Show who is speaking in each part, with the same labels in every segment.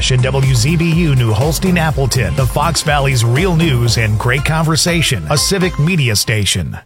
Speaker 1: Station WZBU New Holstein Appleton, the Fox Valley's real news and great conversation, a civic media station.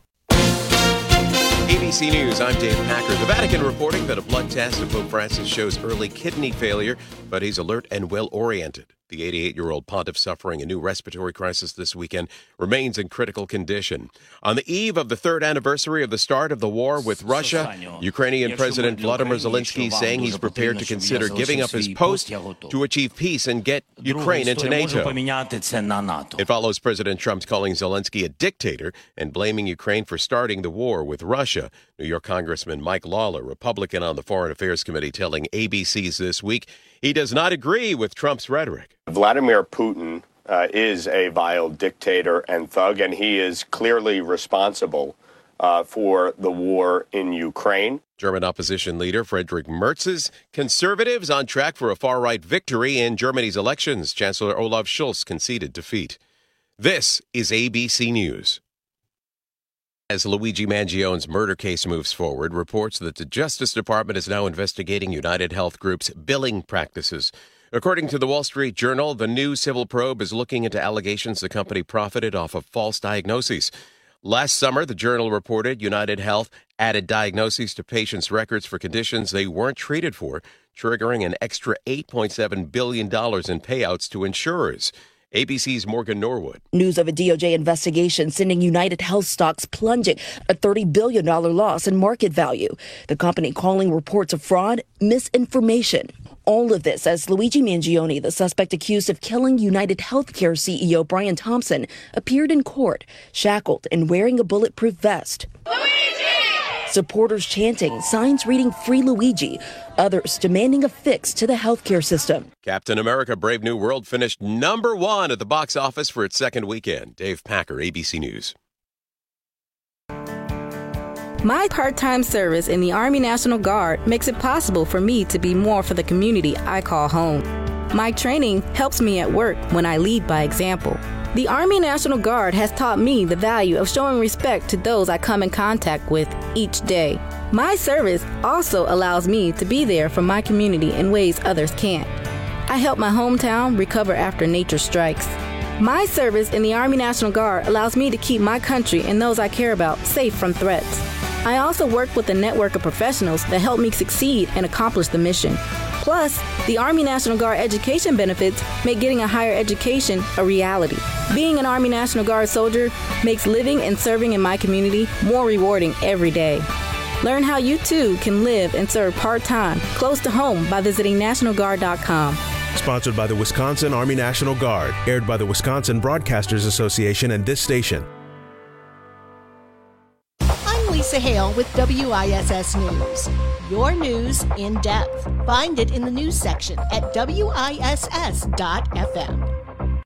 Speaker 2: ABC News, I'm Dave Packer. The Vatican reporting that a blood test of Pope Francis shows early kidney failure, but he's alert and well-oriented. The 88-year-old pontiff, suffering a new respiratory crisis this weekend, remains in critical condition. On the eve of the third anniversary of the start of the war with Russia, Ukrainian President Vladimir Zelensky is saying he's prepared to consider giving up his post to achieve peace and get Ukraine into NATO. It follows President Trump's calling Zelensky a dictator and blaming Ukraine for starting the war with Russia. New York Congressman Mike Lawler, Republican on the Foreign Affairs Committee, telling ABC's This Week he does not agree with Trump's rhetoric.
Speaker 3: Vladimir Putin is a vile dictator and thug, and he is clearly responsible for the war in Ukraine.
Speaker 2: German opposition leader Friedrich Merz's conservatives on track for a far-right victory in Germany's elections. Chancellor Olaf Scholz conceded defeat. This is ABC News. As Luigi Mangione's murder case moves forward, reports that the Justice Department is now investigating United Health Group's billing practices. According to the Wall Street Journal, the new civil probe is looking into allegations the company profited off of false diagnoses. Last summer, the Journal reported United Health added diagnoses to patients' records for conditions they weren't treated for, triggering an extra $8.7 billion in payouts to insurers. ABC's Morgan Norwood.
Speaker 4: News of a DOJ investigation sending United Health stocks plunging, a $30 billion loss in market value. The company calling reports of fraud misinformation. All of this as Luigi Mangione, the suspect accused of killing United Healthcare CEO Brian Thompson, appeared in court, shackled and wearing a bulletproof vest. Supporters chanting, signs reading Free Luigi, others demanding a fix to the healthcare system.
Speaker 2: Captain America Brave New World finished number one at the box office for its second weekend. Dave Packer, ABC News.
Speaker 5: My part-time service in the Army National Guard makes it possible for me to be more for the community I call home. My training helps me at work when I lead by example. The Army National Guard has taught me the value of showing respect to those I come in contact with each day. My service also allows me to be there for my community in ways others can't. I help my hometown recover after nature strikes. My service in the Army National Guard allows me to keep my country and those I care about safe from threats. I also work with a network of professionals that help me succeed and accomplish the mission. Plus, the Army National Guard education benefits make getting a higher education a reality. Being an Army National Guard soldier makes living and serving in my community more rewarding every day. Learn how you too can live and serve part-time, close to home by visiting NationalGuard.com.
Speaker 6: Sponsored by the Wisconsin Army National Guard, aired by the Wisconsin Broadcasters Association and this station.
Speaker 7: Lisa Hale with WISS News. Your news in depth. Find it in the news section at WISS.FM.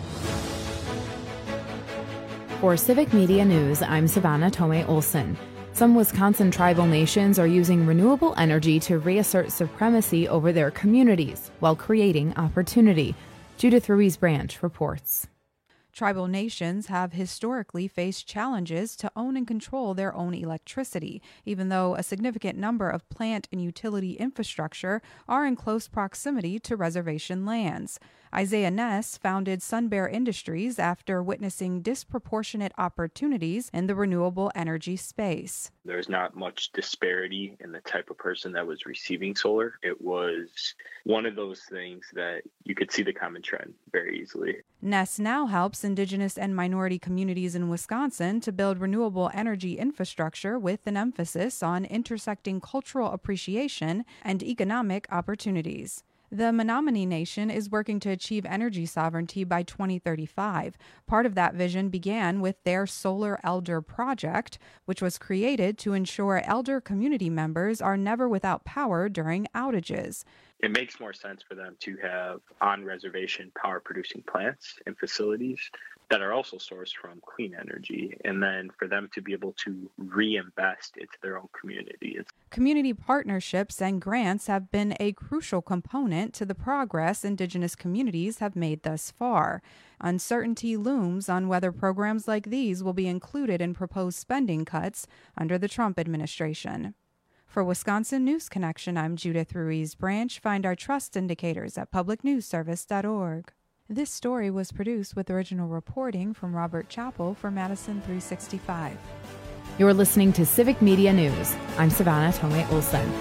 Speaker 8: For Civic Media News, I'm Savannah Tomei Olson. Some Wisconsin tribal nations are using renewable energy to reassert supremacy over their communities while creating opportunity. Judith Ruiz-Branch reports.
Speaker 9: Tribal nations have historically faced challenges to own and control their own electricity, even though a significant number of plant and utility infrastructure are in close proximity to reservation lands. Isaiah Ness founded Sun Bear Industries after witnessing disproportionate opportunities in the renewable energy space.
Speaker 10: There's not much disparity in the type of person that was receiving solar. It was one of those things that you could see the common trend very easily.
Speaker 9: Ness now helps Indigenous and minority communities in Wisconsin to build renewable energy infrastructure with an emphasis on intersecting cultural appreciation and economic opportunities. The Menominee Nation is working to achieve energy sovereignty by 2035. Part of that vision began with their Solar Elder Project, which was created to ensure elder community members are never without power during outages.
Speaker 10: It makes more sense for them to have on-reservation power-producing plants and facilities that are also sourced from clean energy, and then for them to be able to reinvest into their own community.
Speaker 9: Community partnerships and grants have been a crucial component to the progress Indigenous communities have made thus far. Uncertainty looms on whether programs like these will be included in proposed spending cuts under the Trump administration. For Wisconsin News Connection, I'm Judith Ruiz Branch. Find our trust indicators at publicnewsservice.org. This story was produced with original reporting from Robert Chappell for Madison 365.
Speaker 8: You're listening to Civic Media News. I'm Savannah Tomei Olsen.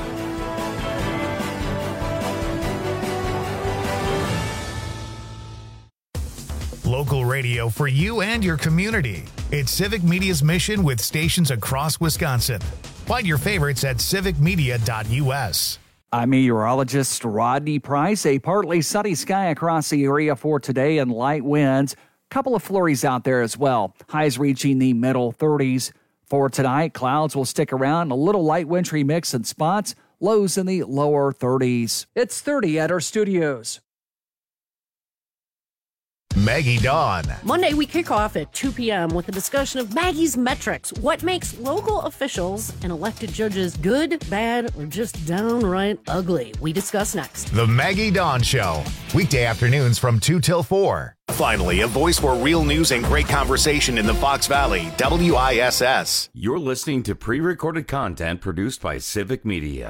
Speaker 1: Local radio for you and your community. It's Civic Media's mission with stations across Wisconsin. Find your favorites at civicmedia.us.
Speaker 11: I'm meteorologist Rodney Price. A partly sunny sky across the area for today and light winds. Couple of flurries out there as well. Highs reaching the middle 30s. For tonight, clouds will stick around, a little light wintry mix in spots, lows in the lower 30s. It's 30 at our studios.
Speaker 1: Maggie Dawn.
Speaker 12: Monday, we kick off at 2 p.m. with a discussion of Maggie's metrics. What makes local officials and elected judges good, bad, or just downright ugly? We discuss next.
Speaker 1: The Maggie Dawn Show. Weekday afternoons from 2 till 4. Finally, a voice for real news and great conversation in the Fox Valley. WISS.
Speaker 13: You're listening to pre-recorded content produced by Civic Media.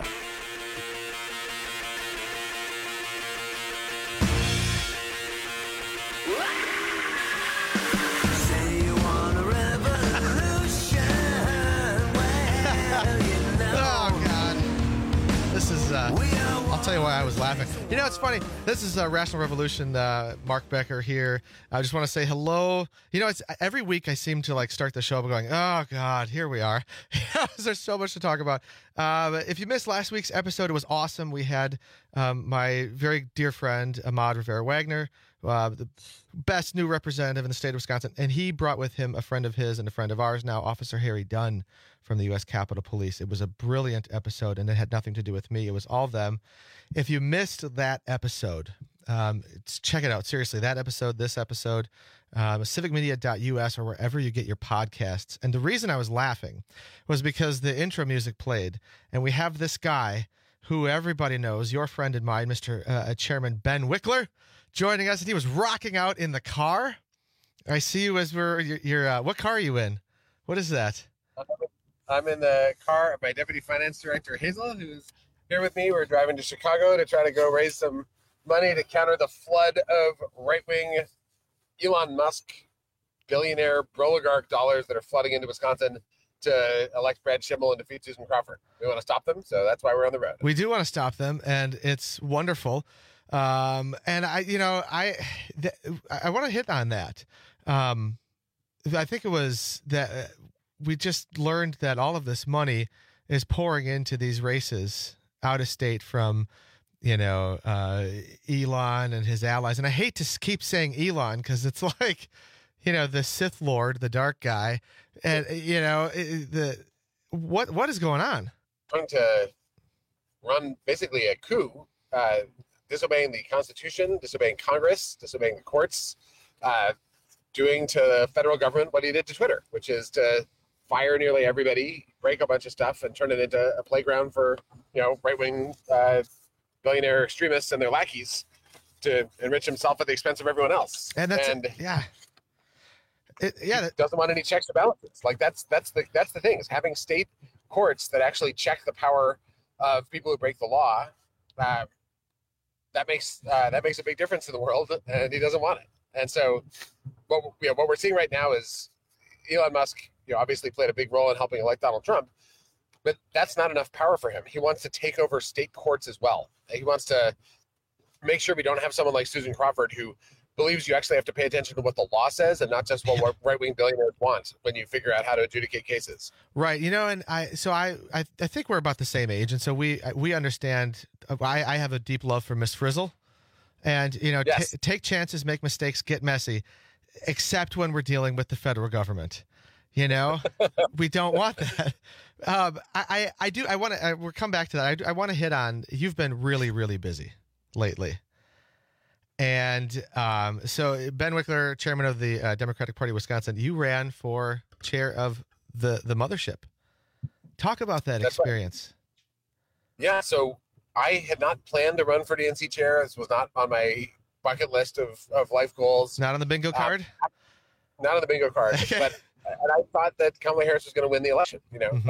Speaker 14: I'll tell you why I was laughing. You know, it's funny. This is Rational Revolution. Mark Becker here. I just want to say hello. You know, it's every week I seem to start the show by going, oh God, here we are. There's so much to talk about. If you missed last week's episode, it was awesome. We had my very dear friend Ahmad Rivera-Wagner, the best new representative in the state of Wisconsin, and he brought with him a friend of his and a friend of ours now, Officer Harry Dunn from the U.S. Capitol Police. It was a brilliant episode, and it had nothing to do with me. It was all of them. If you missed that episode, check it out. Seriously, that episode, this episode, civicmedia.us or wherever you get your podcasts. And the reason I was laughing was because the intro music played, and we have this guy who everybody knows, your friend and mine, Mr. Chairman Ben Wickler, joining us, and he was rocking out in the car. I see you as you're what car are you in? What is that?
Speaker 15: I'm in the car of my Deputy Finance Director, Hazel, who's here with me. We're driving to Chicago to try to go raise some money to counter the flood of right-wing Elon Musk billionaire oligarch dollars that are flooding into Wisconsin to elect Brad Schimmel and defeat Susan Crawford. We want to stop them, so that's why we're on the road.
Speaker 14: We do want to stop them, and it's wonderful. And I want to hit on that. I think it was that we just learned that all of this money is pouring into these races out of state from, Elon and his allies. And I hate to keep saying Elon because it's like, the Sith Lord, the dark guy, and what is going on?
Speaker 15: Trying to run basically a coup, disobeying the Constitution, disobeying Congress, disobeying the courts, doing to the federal government what he did to Twitter, which is to fire nearly everybody, break a bunch of stuff, and turn it into a playground for, right-wing billionaire extremists and their lackeys to enrich himself at the expense of everyone else.
Speaker 14: And that's
Speaker 15: doesn't want any checks or balances. That's the thing, is having state courts that actually check the power of people who break the law. That makes a big difference in the world, and he doesn't want it. And so, what we're seeing right now is Elon Musk, obviously played a big role in helping elect Donald Trump, but that's not enough power for him. He wants to take over state courts as well. He wants to make sure we don't have someone like Susan Crawford who believes you actually have to pay attention to what the law says and not just what right-wing billionaires want when you figure out how to adjudicate cases.
Speaker 14: Right. And I think we're about the same age. And so we understand. I have a deep love for Miss Frizzle, and, yes. Take chances, make mistakes, get messy, except when we're dealing with the federal government. We don't want that. We'll come back to that. I want to hit on, you've been really, really busy lately. And so Ben Wickler, chairman of the Democratic Party of Wisconsin, you ran for chair of the mothership. Talk about that experience.
Speaker 15: Right. Yeah, so I had not planned to run for DNC chair. This was not on my bucket list of life goals.
Speaker 14: Not on the bingo card?
Speaker 15: Not on the bingo card. And I thought that Kamala Harris was going to win the election.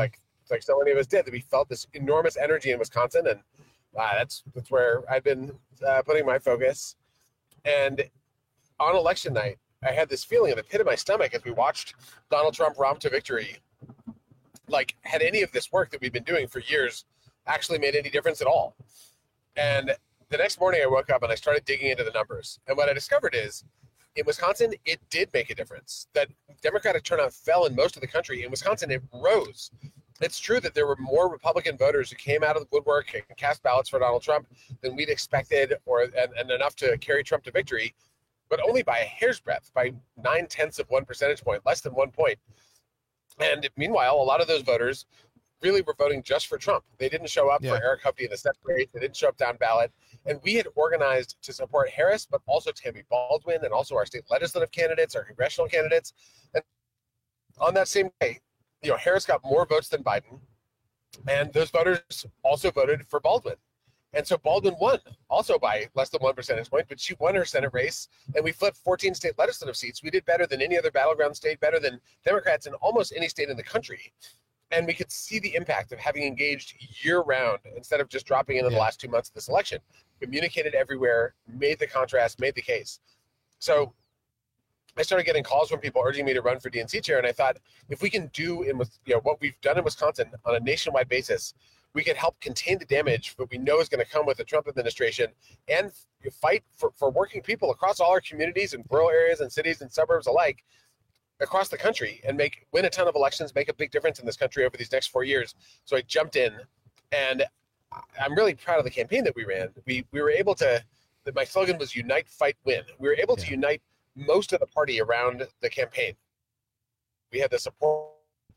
Speaker 15: like so many of us did, that we felt this enormous energy in Wisconsin, and that's where I've been putting my focus. And on election night, I had this feeling in the pit of my stomach as we watched Donald Trump romp to victory. Like, had any of this work that we've been doing for years actually made any difference at all? And the next morning I woke up and I started digging into the numbers. And what I discovered is, in Wisconsin, it did make a difference. That Democratic turnout fell in most of the country. In Wisconsin, it rose. It's true that there were more Republican voters who came out of the woodwork and cast ballots for Donald Trump than we'd expected, and enough to carry Trump to victory, but only by a hair's breadth, by 0.9 of 1 percentage point, less than 1 point. And meanwhile, a lot of those voters really were voting just for Trump. They didn't show up for Eric Hoppe in the Senate race. They didn't show up down ballot. And we had organized to support Harris, but also Tammy Baldwin and also our state legislative candidates, our congressional candidates. And on that same day, Harris got more votes than Biden. And those voters also voted for Baldwin. And so Baldwin won, also by less than 1 percentage point, but she won her Senate race, and we flipped 14 state legislative seats. We did better than any other battleground state, better than Democrats in almost any state in the country. And we could see the impact of having engaged year-round instead of just dropping in the last 2 months of this election. Communicated everywhere, made the contrast, made the case. So I started getting calls from people urging me to run for DNC chair, and I thought, if we can do what we've done in Wisconsin on a nationwide basis, we could help contain the damage that we know is going to come with the Trump administration, and fight for working people across all our communities in rural areas and cities and suburbs alike across the country, and win a ton of elections, make a big difference in this country over these next 4 years. So I jumped in, and I'm really proud of the campaign that we ran. We were able to, my slogan was Unite, Fight, Win. We were able to unite most of the party around the campaign. We had the support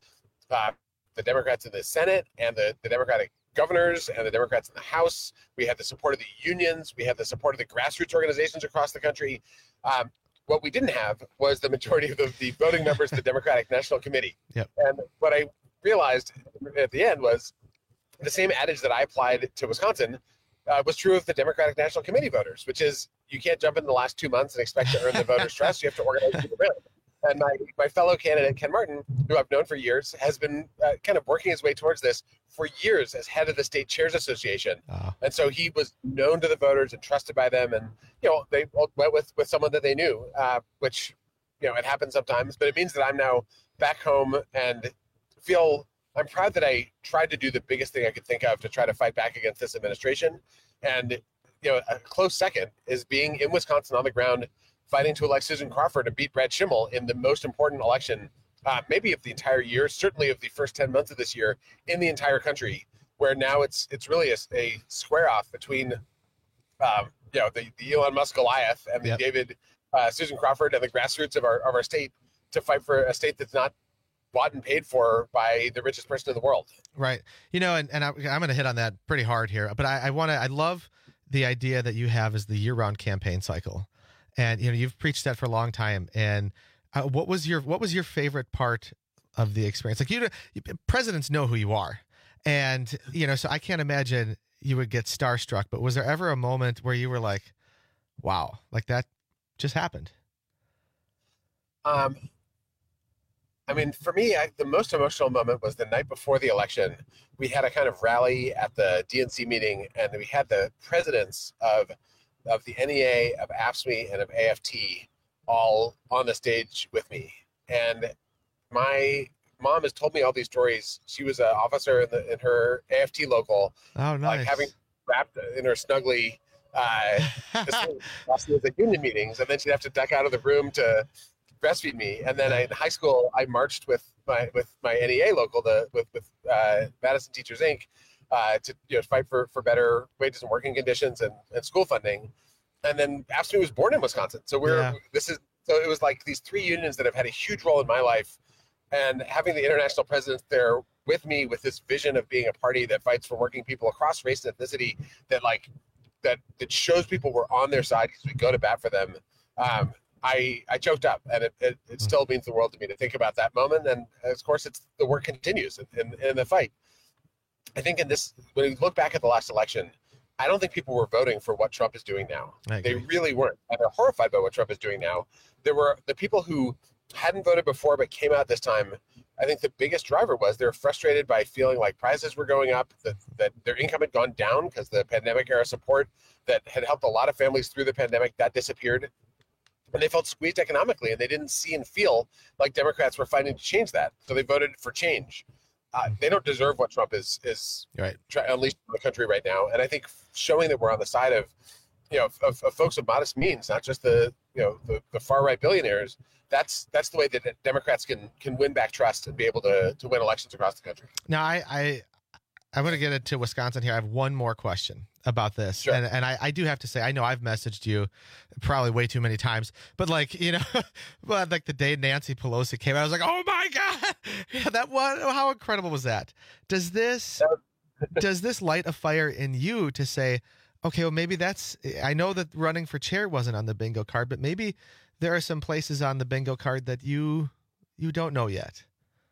Speaker 15: the Democrats in the Senate and the Democratic governors and the Democrats in the House. We had the support of the unions. We had the support of the grassroots organizations across the country. What we didn't have was the majority of the voting members of the Democratic National Committee.
Speaker 14: Yep.
Speaker 15: And what I realized at the end was the same adage that I applied to Wisconsin was true of the Democratic National Committee voters, which is you can't jump in the last 2 months and expect to earn the voters' trust. You have to organize people around. And my fellow candidate, Ken Martin, who I've known for years, has been kind of working his way towards this for years as head of the State Chairs Association. And so he was known to the voters and trusted by them. And, they went with someone that they knew, which, it happens sometimes. But it means that I'm now back home and I'm proud that I tried to do the biggest thing I could think of to try to fight back against this administration. And, a close second is being in Wisconsin on the ground, fighting to elect Susan Crawford to beat Brad Schimmel in the most important election, maybe of the entire year, certainly of the first 10 months of this year in the entire country, where now it's really a square off between, the Elon Musk Goliath and the David Susan Crawford and the grassroots of our state to fight for a state that's not bought and paid for by the richest person in the world.
Speaker 14: Right. And I'm going to hit on that pretty hard here, but I love the idea that you have as the year-round campaign cycle. And you've preached that for a long time. And what was your favorite part of the experience? Like presidents know who you are, and so I can't imagine you would get starstruck. But was there ever a moment where you were like, "Wow, like that just happened"?
Speaker 15: For me, the most emotional moment was the night before the election. We had a kind of rally at the DNC meeting, and we had the presidents of the NEA, of AFSCME, and of AFT all on the stage with me. And my mom has told me all these stories. She was an officer in her AFT local.
Speaker 14: Oh, nice.
Speaker 15: Like having wrapped in her snugly the union meetings, and then she'd have to duck out of the room to breastfeed me. And then in high school, I marched with my NEA local, with Madison Teachers Inc., to fight for better wages and working conditions and school funding. And then AFSCME was born in Wisconsin. So it was like these three unions that have had a huge role in my life, and having the international presidents there with me with this vision of being a party that fights for working people across race and ethnicity, that shows people we're on their side because we go to bat for them. I choked up, and it still means the world to me to think about that moment. And of course, the work continues in the fight. I think when we look back at the last election, I don't think people were voting for what Trump is doing now. They really weren't. And they're horrified by what Trump is doing now. There were the people who hadn't voted before but came out this time I think the biggest driver was they're frustrated by feeling like prices were going up, that their income had gone down because the pandemic era support that had helped a lot of families through the pandemic, that disappeared. And they felt squeezed economically, and they didn't see and feel like Democrats were fighting to change that. So they voted for change. They don't deserve what Trump is unleashed on the country right now. And I think showing that we're on the side of, of folks of modest means, not just the far right billionaires, that's the way that Democrats can win back trust and be able to win elections across the country.
Speaker 14: Now, I'm going to get into Wisconsin here. I have one more question about this.
Speaker 15: Sure.
Speaker 14: And I do have to say, I know I've messaged you probably way too many times, but like the day Nancy Pelosi came out, I was like, oh my God, how incredible was that? Does this light a fire in you to say, okay, well, maybe I know that running for chair wasn't on the bingo card, but maybe there are some places on the bingo card that you don't know yet.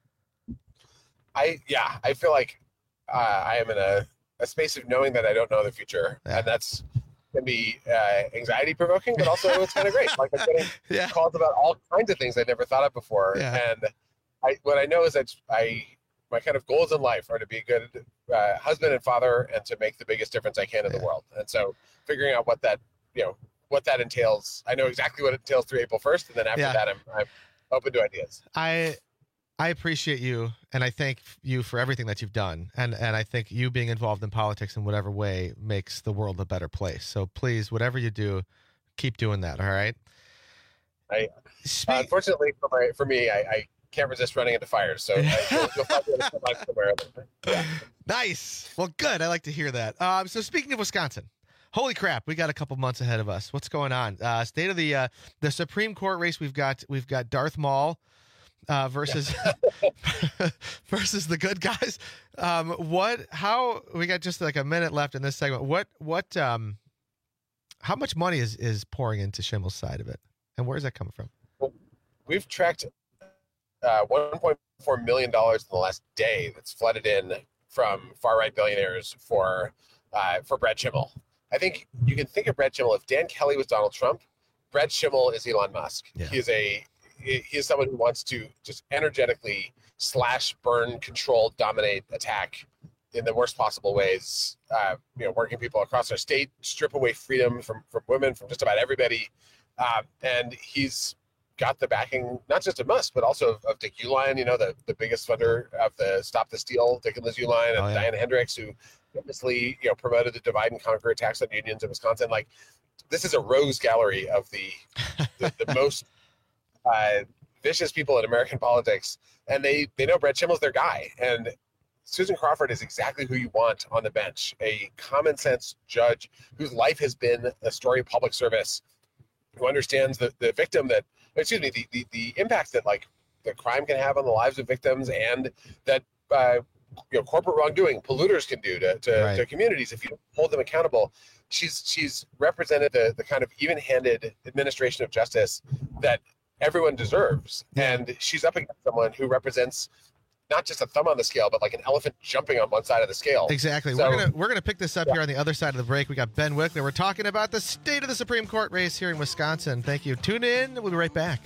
Speaker 15: I feel like I am in a space of knowing that I don't know the future, and that's can be anxiety provoking, but also it's kind of great. Like I'm getting calls about all kinds of things I never thought of before, and what I know is that my kind of goals in life are to be a good husband and father, and to make the biggest difference I can in the world. And so, figuring out what that entails, I know exactly what it entails through April 1st, and then after that, I'm open to ideas.
Speaker 14: I appreciate you, and I thank you for everything that you've done. And I think you being involved in politics in whatever way makes the world a better place. So please, whatever you do, keep doing that, all right?
Speaker 15: Unfortunately for me, I can't resist running into fires. So you'll find me somewhere. Yeah.
Speaker 14: Nice. Well, good. I like to hear that. So speaking of Wisconsin, holy crap, we got a couple months ahead of us. What's going on? State of the Supreme Court race. We've got Darth Maul versus versus the good guys. How we got just like a minute left in this segment. How much money is pouring into Schimmel's side of it, and where's that coming from?
Speaker 15: Well, we've tracked $1.4 million in the last day that's flooded in from far right billionaires for Brad Schimmel. I think you can think of Brad Schimmel. If Dan Kelly was Donald Trump, Brad Schimmel is Elon Musk. Yeah. He is someone who wants to just energetically slash, burn, control, dominate, attack in the worst possible ways. Working people across our state, strip away freedom from women, from just about everybody. And he's got the backing, not just of Musk, but also of Dick Uihlein, the biggest funder of the Stop the Steal, Dick and Liz Uihlein, and Diana Hendricks, who famously, promoted the divide and conquer attacks on unions in Wisconsin. Like, this is a rose gallery of the most vicious people in American politics, and they know Brad Schimmel's their guy. And Susan Crawford is exactly who you want on the bench, a common sense judge whose life has been a story of public service, who understands the victim the impact that like the crime can have on the lives of victims, and that corporate wrongdoing polluters can do to communities if you don't hold them accountable. She's represented the kind of even-handed administration of justice that everyone deserves, and she's up against someone who represents not just a thumb on the scale, but like an elephant jumping on one side of the scale.
Speaker 14: Exactly. So, we're gonna pick this up here on the other side of the break. We got Ben Wickler. We're talking about the state of the Supreme Court race here in Wisconsin. Thank you. Tune in. We'll be right back.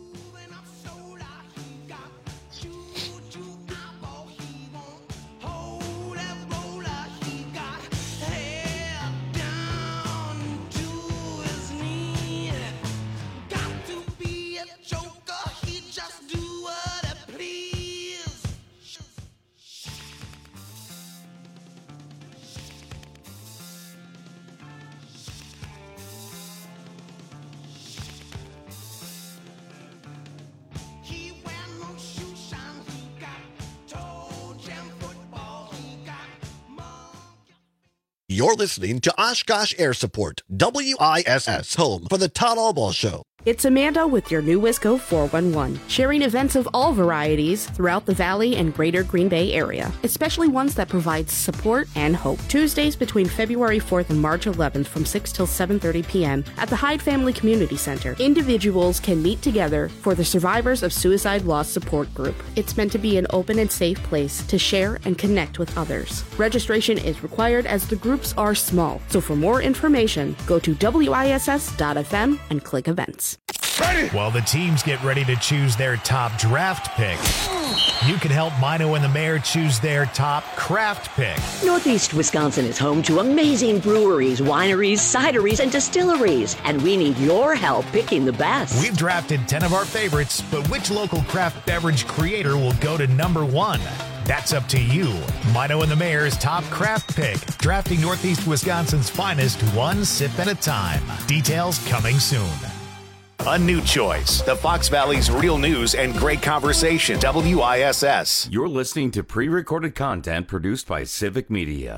Speaker 16: You're listening to Oshkosh Air Support, WISS, home for the Todd Albaugh Show.
Speaker 17: It's Amanda with your new Wisco 411, sharing events of all varieties throughout the Valley and greater Green Bay area, especially ones that provide support and hope. Tuesdays between February 4th and March 11th from 6 till 7:30 p.m. at the Hyde Family Community Center. Individuals can meet together for the Survivors of Suicide Loss Support Group. It's meant to be an open and safe place to share and connect with others. Registration is required as the groups are small, so for more information, go to WISS.FM and click events.
Speaker 1: Ready. While the teams get ready to choose their top draft pick, you can help Mino and the Mayor choose their top craft pick.
Speaker 18: Northeast Wisconsin is home to amazing breweries, wineries, cideries, and distilleries, and we need your help picking the best.
Speaker 1: We've drafted 10 of our favorites, but which local craft beverage creator will go to number 1? That's up to you. Mino and the Mayor's top craft pick, drafting Northeast Wisconsin's finest one sip at a time. Details coming soon.
Speaker 19: A new choice. The Fox Valley's real news and great conversation. WISS.
Speaker 13: You're listening to pre-recorded content produced by Civic Media.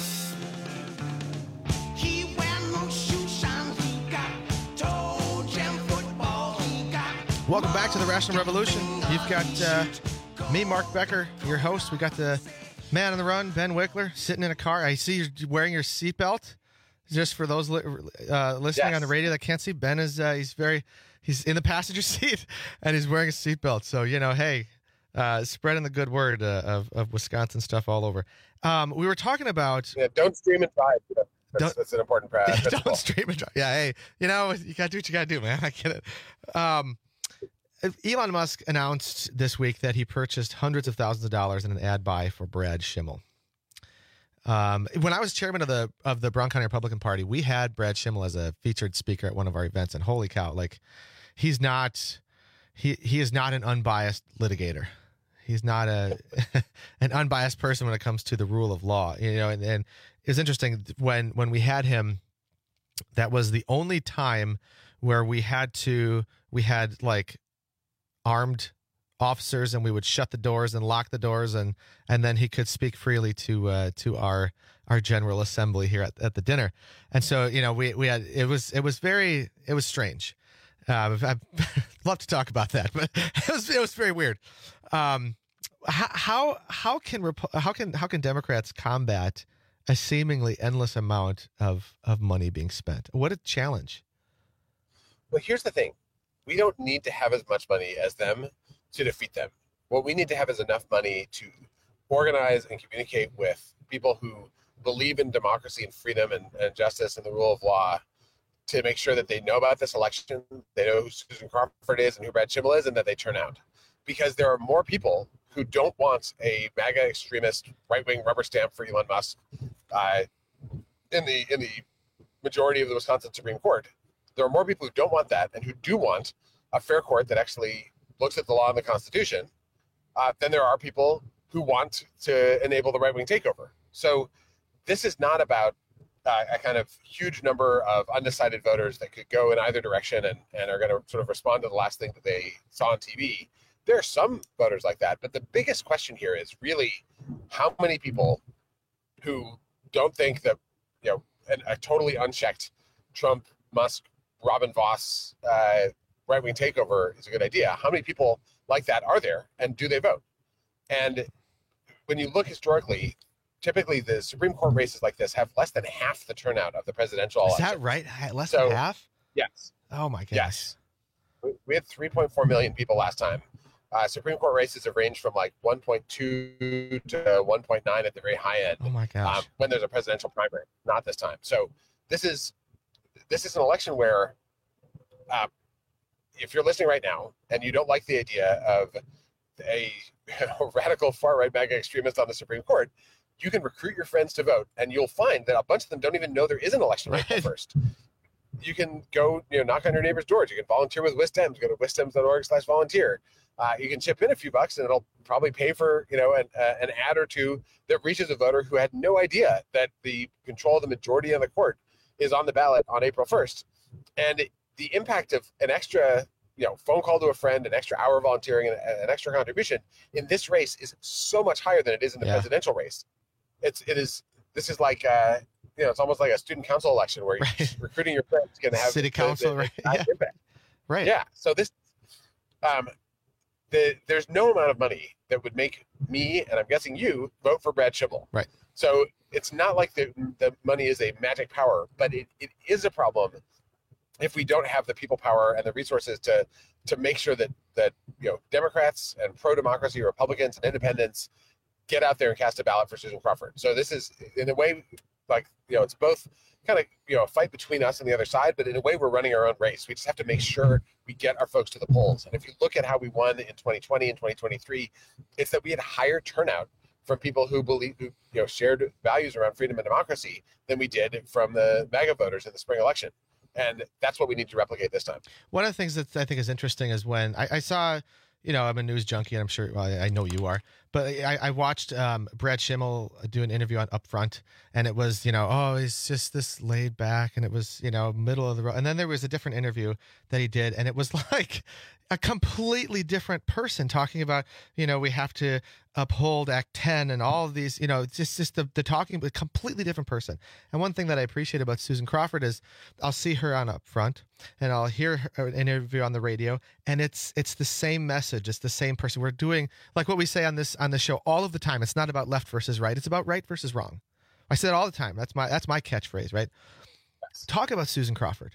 Speaker 14: Welcome back to the Rational Revolution. You've got me, Mark Becker, your host. We got the man on the run, Ben Wickler, sitting in a car. I see you're wearing your seatbelt. Just for those listening on the radio that can't see, Ben is he's in the passenger seat and he's wearing a seatbelt. So, hey, spreading the good word of Wisconsin stuff all over. We were talking about
Speaker 15: don't stream and drive. That's an important principle.
Speaker 14: Don't stream and drive. Yeah, hey, you got to do what you got to do, man. I get it. Elon Musk announced this week that he purchased hundreds of thousands of dollars in an ad buy for Brad Schimmel. When I was chairman of the Brown County Republican Party, we had Brad Schimmel as a featured speaker at one of our events, and holy cow, he is not an unbiased litigator. He's not an unbiased person when it comes to the rule of law. And it's interesting when we had him, that was the only time where we had armed officers, and we would shut the doors and lock the doors, and then he could speak freely to our General Assembly here at the dinner. And so we had it was strange. I'd love to talk about that, but it was very weird. How can Democrats combat a seemingly endless amount of money being spent? What a challenge.
Speaker 15: Well, here's the thing. We don't need to have as much money as them to defeat them. What we need to have is enough money to organize and communicate with people who believe in democracy and freedom and justice and the rule of law, to make sure that they know about this election, they know who Susan Crawford is and who Brad Schimmel is, and that they turn out. Because there are more people who don't want a MAGA extremist right-wing rubber stamp for Elon Musk in the majority of the Wisconsin Supreme Court. There are more people who don't want that and who do want a fair court that actually looks at the law and the Constitution than there are people who want to enable the right-wing takeover. So this is not about a kind of huge number of undecided voters that could go in either direction and are going to sort of respond to the last thing that they saw on TV. There are some voters like that, but the biggest question here is really how many people who don't think that a totally unchecked Trump, Musk, Robin Voss right-wing takeover is a good idea. How many people like that are there, and do they vote? And when you look historically, typically the Supreme Court races like this have less than half the turnout of the presidential election.
Speaker 14: Is that right? Less than half?
Speaker 15: Yes.
Speaker 14: Oh my gosh.
Speaker 15: Yes. We had 3.4 million people last time. Supreme Court races have ranged from 1.2 to 1.9 at the very high end.
Speaker 14: Oh my gosh.
Speaker 15: When there's a presidential primary, not this time. So this is an election where if you're listening right now and you don't like the idea of a radical far-right MAGA extremist on the Supreme Court, you can recruit your friends to vote, and you'll find that a bunch of them don't even know there is an election right April 1st. You can go, knock on your neighbor's doors. You can volunteer with WisDems. Go to wisdems.org/volunteer. You can chip in a few bucks, and it'll probably pay for an ad or two that reaches a voter who had no idea that the control of the majority of the court is on the ballot on April 1st. And the impact of an extra phone call to a friend, an extra hour volunteering, and an extra contribution in this race is so much higher than it is in the presidential race. This is like it's almost like a student council election where you're recruiting your friends going to have
Speaker 14: city council, right?
Speaker 15: Impact.
Speaker 14: Right.
Speaker 15: Yeah. So this, there's no amount of money that would make me, and I'm guessing you, vote for Brad Schimmel.
Speaker 14: Right.
Speaker 15: So it's not like the money is a magic power, but it is a problem if we don't have the people power and the resources to make sure that Democrats and pro-democracy Republicans and independents get out there and cast a ballot for Susan Crawford. So this is, in a way, like, it's both kind of, a fight between us and the other side, but in a way we're running our own race. We just have to make sure we get our folks to the polls. And if you look at how we won in 2020 and 2023, it's that we had higher turnout from people who shared values around freedom and democracy than we did from the MAGA voters in the spring election. And that's what we need to replicate this time.
Speaker 14: One of the things that I think is interesting is when I saw, I'm a news junkie, and I'm sure, I know you are, but I watched Brad Schimmel do an interview on Upfront, and it was, he's just this laid back, and it was, middle of the road. And then there was a different interview that he did, and it was like a completely different person talking about, we have to uphold Act 10 and all of these, it's just the talking, but completely different person. And one thing that I appreciate about Susan Crawford is I'll see her on Upfront, and I'll hear an interview on the radio, and it's the same message. It's the same person. We're doing like what we say on the show all of the time. It's not about left versus right. It's about right versus wrong. I say it all the time. That's my catchphrase, right? Yes. Talk about Susan Crawford.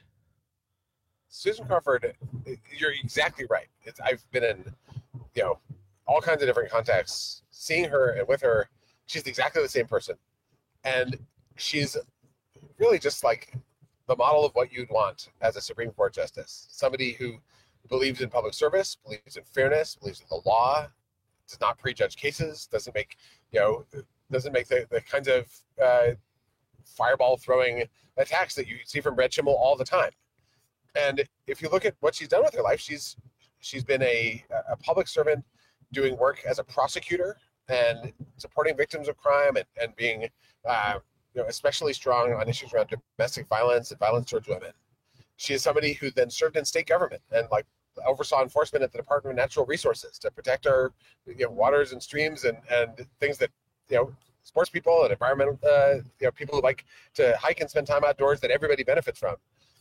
Speaker 15: Susan Crawford, you're exactly right. I've been in, all kinds of different contexts, seeing her and with her. She's exactly the same person. And she's really just like the model of what you'd want as a Supreme Court justice. Somebody who believes in public service, believes in fairness, believes in the law, does not prejudge cases, doesn't make the kinds of fireball throwing attacks that you see from Brad Schimmel all the time. And if you look at what she's done with her life, she's been a public servant doing work as a prosecutor and supporting victims of crime and being especially strong on issues around domestic violence and violence towards women. She is somebody who then served in state government and oversaw enforcement at the Department of Natural Resources to protect our waters and streams and things that sports people and environmental people who like to hike and spend time outdoors that everybody benefits from.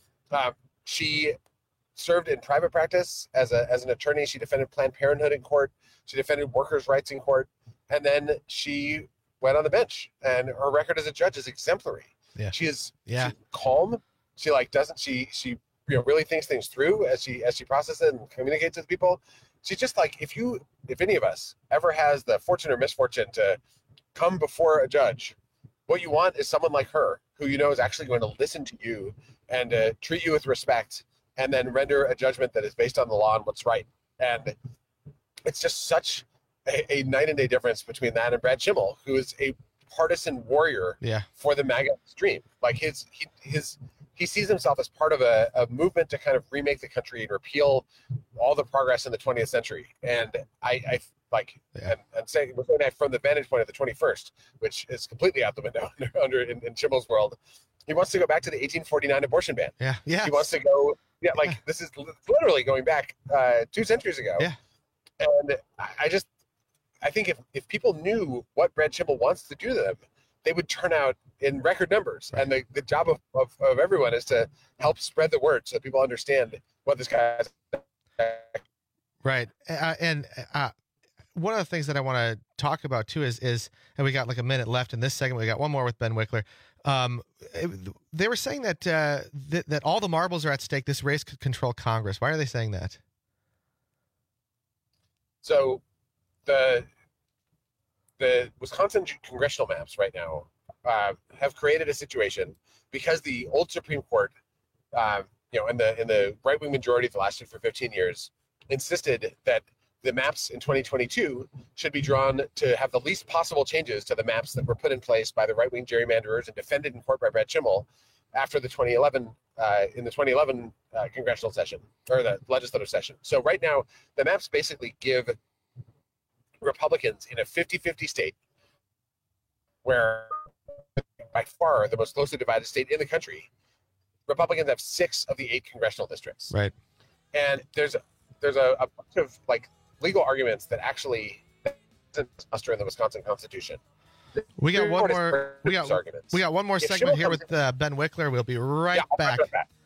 Speaker 15: She served in private practice as an attorney. She defended Planned Parenthood in court. She defended workers' rights in court, and then she went on the bench. And her record as a judge is exemplary. Yeah. She's calm. She she really thinks things through as she processes it and communicates with people. She's just like, if any of us ever has the fortune or misfortune to come before a judge, what you want is someone like her who is actually going to listen to you and treat you with respect and then render a judgment that is based on the law and what's right. And it's just such a night and day difference between that and Brad Schimmel, who is a partisan warrior for the MAGA extreme. Like he sees himself as part of a movement to kind of remake the country and repeal all the progress in the 20th century. And I saying we're saying that from the vantage point of the 21st, which is completely out the window in Schimmel's world. He wants to go back to the 1849 abortion ban. Yeah. He wants to go. This is literally going back 2 centuries ago. Yeah. And I think if people knew what Brad Schimmel wants to do to them, they would turn out in record numbers. Right. And the job of everyone is to help spread the word so people understand what this guy is.
Speaker 14: Right. One of the things that I want to talk about too is, and we got like a minute left in this segment. We got one more with Ben Wickler. They were saying that that all the marbles are at stake. This race could control Congress. Why are they saying that?
Speaker 15: So the Wisconsin congressional maps right now have created a situation because the old Supreme Court, in the right-wing majority that lasted for 15 years, insisted that the maps in 2022 should be drawn to have the least possible changes to the maps that were put in place by the right-wing gerrymanderers and defended in court by Brad Schimmel after the 2011 congressional session or the legislative session. So right now, the maps basically give Republicans in a 50-50 state, where by far the most closely divided state in the country, Republicans have 6 of the 8 congressional districts.
Speaker 14: Right.
Speaker 15: And there's a bunch of legal arguments that actually muster in the Wisconsin Constitution.
Speaker 14: We got one more. We got one more segment here with Ben Wickler. We'll be right back.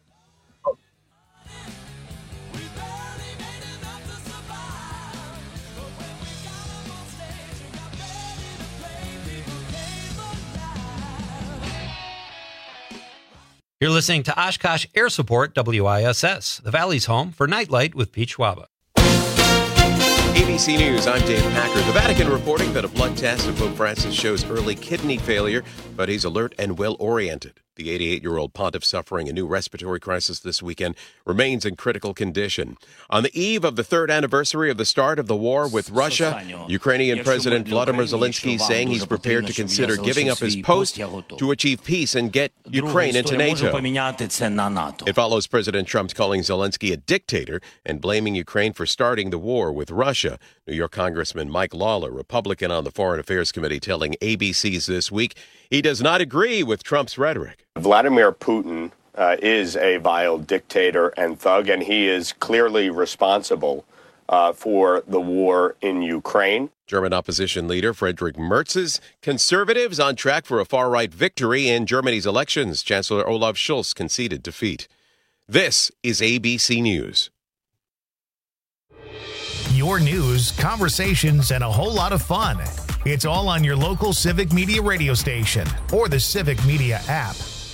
Speaker 20: You're listening to Oshkosh Air Support WISS, the Valley's home for Nightlight with Pete Schwaba.
Speaker 2: ABC News, I'm Dave Packer. The Vatican reporting that a blood test of Pope Francis shows early kidney failure, but he's alert and well-oriented. The 88-year-old pontiff, suffering a new respiratory crisis this weekend, remains in critical condition. On the eve of the third anniversary of the start of the war with Russia, Ukrainian President Vladimir Zelensky saying he's prepared to consider giving up his post to achieve peace and get Ukraine into NATO. It follows President Trump's calling Zelensky a dictator and blaming Ukraine for starting the war with Russia. New York Congressman Mike Lawler, Republican on the Foreign Affairs Committee, telling ABC's This Week he does not agree with Trump's rhetoric.
Speaker 3: Vladimir Putin is a vile dictator and thug, and he is clearly responsible for the war in Ukraine.
Speaker 2: German opposition leader Friedrich Merz's conservatives on track for a far-right victory in Germany's elections. Chancellor Olaf Scholz conceded defeat. This is ABC News.
Speaker 1: Your news, conversations, and a whole lot of fun. It's all on your local Civic Media radio station or the Civic Media app.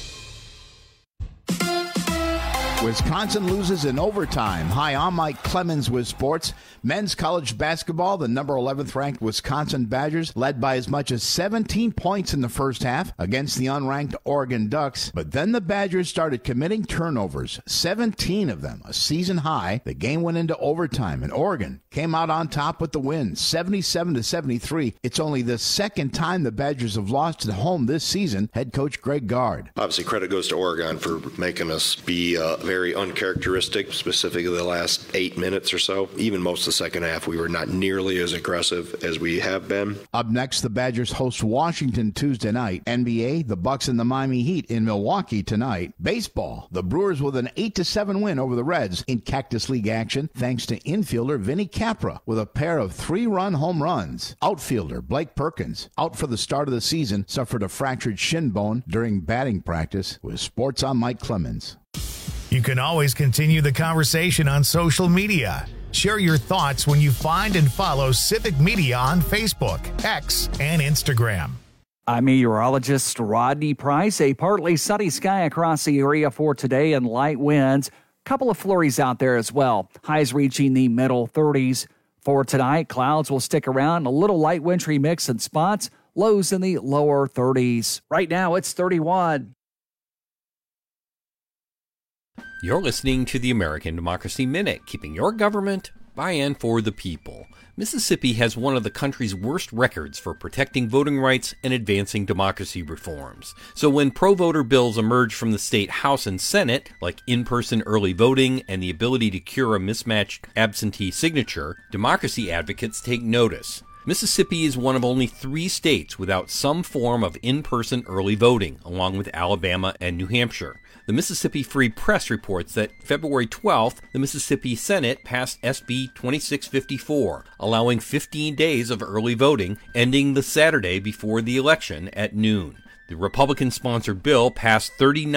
Speaker 21: Wisconsin loses in overtime. Hi, I'm Mike Clemens with sports. Men's college basketball, the number 11th ranked Wisconsin Badgers led by as much as 17 points in the first half against the unranked Oregon Ducks. But then the Badgers started committing turnovers, 17 of them, a season high. The game went into overtime, and Oregon came out on top with the win, 77-73. It's only the second time the Badgers have lost at home this season. Head coach Greg Gard.
Speaker 22: Obviously, credit goes to Oregon for making us be very uncharacteristic, specifically the last 8 minutes or so. Even most of the second half, we were not nearly as aggressive as we have been.
Speaker 21: Up next, the Badgers host Washington Tuesday night. NBA, the Bucks and the Miami Heat in Milwaukee tonight. Baseball, the Brewers with an 8-7 win over the Reds in Cactus League action, thanks to infielder Vinny Capra with a pair of 3-run home runs. Outfielder Blake Perkins, out for the start of the season, suffered a fractured shin bone during batting practice. With sports, I'm Mike Clemens.
Speaker 1: You can always continue the conversation on social media. Share your thoughts when you find and follow Civic Media on Facebook, X, and Instagram.
Speaker 11: I'm meteorologist Rodney Price. A partly sunny sky across the area for today and light winds. Couple of flurries out there as well. Highs reaching the middle 30s. For tonight, clouds will stick around. A little light wintry mix in spots. Lows in the lower 30s. Right now, it's 31.
Speaker 23: You're listening to the American Democracy Minute, keeping your government by and for the people. Mississippi has one of the country's worst records for protecting voting rights and advancing democracy reforms. So when pro-voter bills emerge from the state House and Senate, like in-person early voting and the ability to cure a mismatched absentee signature, democracy advocates take notice. Mississippi is one of only 3 states without some form of in-person early voting, along with Alabama and New Hampshire. The Mississippi Free Press reports that February 12th, the Mississippi Senate passed SB 2654, allowing 15 days of early voting, ending the Saturday before the election at noon. The Republican-sponsored bill passed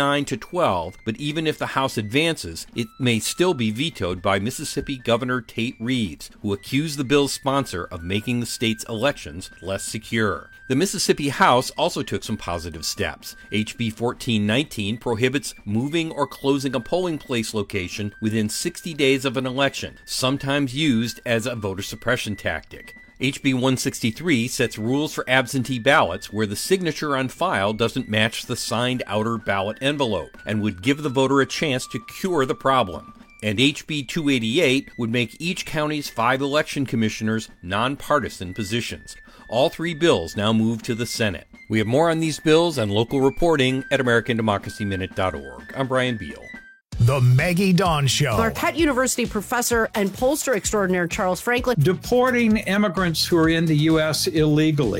Speaker 23: 39-12, but even if the House advances, it may still be vetoed by Mississippi Governor Tate Reeves, who accused the bill's sponsor of making the state's elections less secure. The Mississippi House also took some positive steps. HB 1419 prohibits moving or closing a polling place location within 60 days of an election, sometimes used as a voter suppression tactic. HB 163 sets rules for absentee ballots where the signature on file doesn't match the signed outer ballot envelope and would give the voter a chance to cure the problem. And HB 288 would make each county's 5 election commissioners nonpartisan positions. All 3 bills now move to the Senate. We have more on these bills and local reporting at AmericanDemocracyMinute.org. I'm Brian Beal.
Speaker 1: The Maggie Dawn Show.
Speaker 12: Marquette University professor and pollster extraordinaire Charles Franklin.
Speaker 24: Deporting immigrants who are in the U.S. illegally.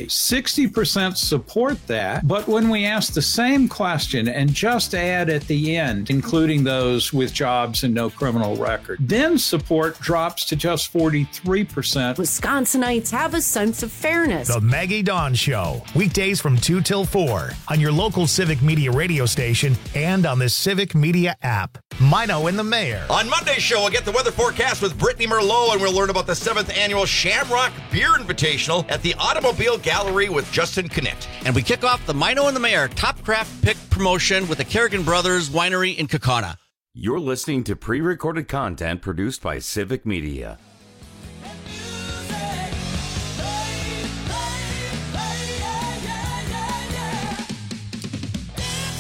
Speaker 24: 60% support that, but when we ask the same question and just add at the end, including those with jobs and no criminal record, then support drops to just 43%.
Speaker 12: Wisconsinites have a sense of fairness.
Speaker 1: The Maggie Dawn Show. Weekdays from 2 till 4 on your local Civic Media radio station and on the Civic Media app. Mino and the Mayor.
Speaker 25: On Monday's show, we'll get the weather forecast with Brittany Merlot, and we'll learn about the 7th annual Shamrock Beer Invitational at the Automobile Gallery with Justin Connett.
Speaker 26: And we kick off the Mino and the Mayor Top Craft Pick promotion with the Kerrigan Brothers Winery in Kaukauna.
Speaker 13: You're listening to pre-recorded content produced by Civic Media.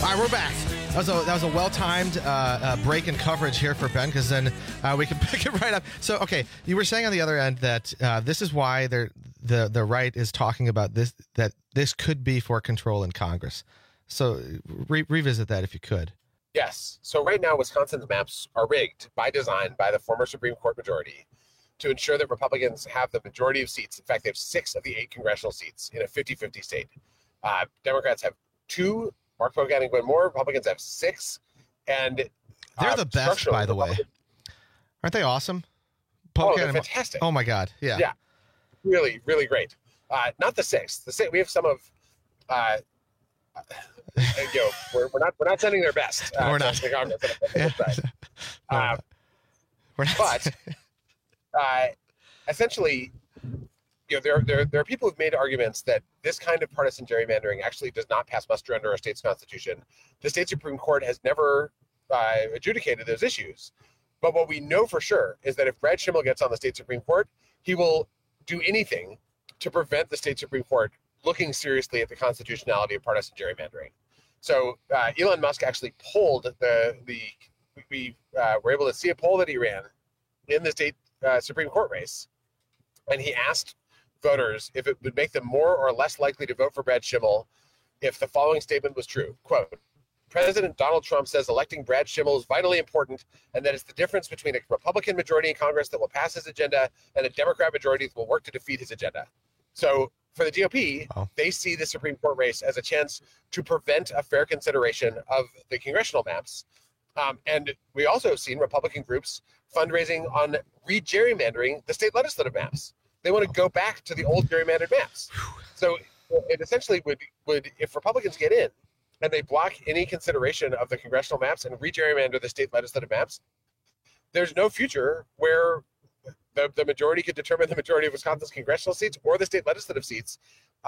Speaker 14: All right, we're back. That was a well-timed break in coverage here for Ben, because then we can pick it right up. So, okay, you were saying on the other end that this is why the right is talking about this, that this could be for control in Congress. So revisit that if you could.
Speaker 15: Yes. So right now, Wisconsin's maps are rigged by design by the former Supreme Court majority to ensure that Republicans have the majority of seats. In fact, they have 6 of the 8 congressional seats in a 50-50 state. Democrats have 2. Mark Pocan and Gwen Moore. Republicans have 6, and
Speaker 14: they're the best, by the way. Aren't they awesome?
Speaker 15: They're fantastic.
Speaker 14: Oh my God, yeah,
Speaker 15: really, really great. Not the 6th. The 6th, we have some of. We're not sending their best.
Speaker 14: We're not.
Speaker 15: We're not. But essentially, there are people who've made arguments that this kind of partisan gerrymandering actually does not pass muster under our state's constitution. The state Supreme Court has never adjudicated those issues. But what we know for sure is that if Brad Schimmel gets on the state Supreme Court, he will do anything to prevent the state Supreme Court looking seriously at the constitutionality of partisan gerrymandering. So Elon Musk actually polled we were able to see a poll that he ran in the state Supreme Court race, and he asked voters if it would make them more or less likely to vote for Brad Schimmel if the following statement was true. Quote, President Donald Trump says electing Brad Schimmel is vitally important, and that it's the difference between a Republican majority in Congress that will pass his agenda and a Democrat majority that will work to defeat his agenda. So for the GOP, they see the Supreme Court race as a chance to prevent a fair consideration of the congressional maps. And we also have seen Republican groups fundraising on re-gerrymandering the state legislative maps. They want to go back to the old gerrymandered maps. So it essentially would if Republicans get in and they block any consideration of the congressional maps and re-gerrymander the state legislative maps, there's no future where the majority could determine the majority of Wisconsin's congressional seats or the state legislative seats.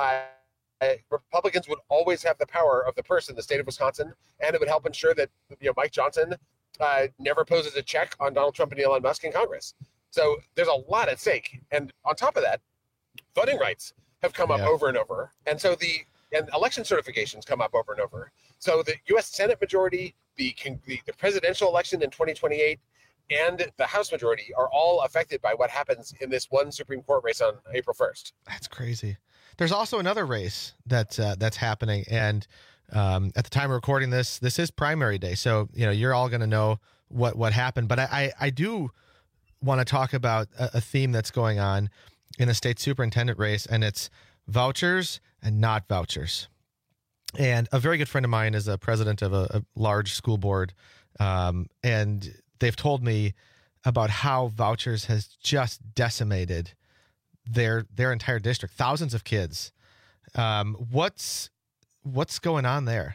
Speaker 15: Republicans would always have the power of the purse in the state of Wisconsin, and it would help ensure that Mike Johnson never poses a check on Donald Trump and Elon Musk in Congress. So there's a lot at stake. And on top of that, voting rights have come up over and over. And so and election certifications come up over and over. So the U.S. Senate majority, the presidential election in 2028, and the House majority are all affected by what happens in this one Supreme Court race on April 1st.
Speaker 14: That's crazy. There's also another race that's happening. And at the time of recording this is primary day. So, you're all going to know what happened. But I do want to talk about a theme that's going on in the state superintendent race, and it's vouchers and not vouchers. And a very good friend of mine is a president of a large school board, and they've told me about how vouchers has just decimated their entire district, thousands of kids. What's going on there?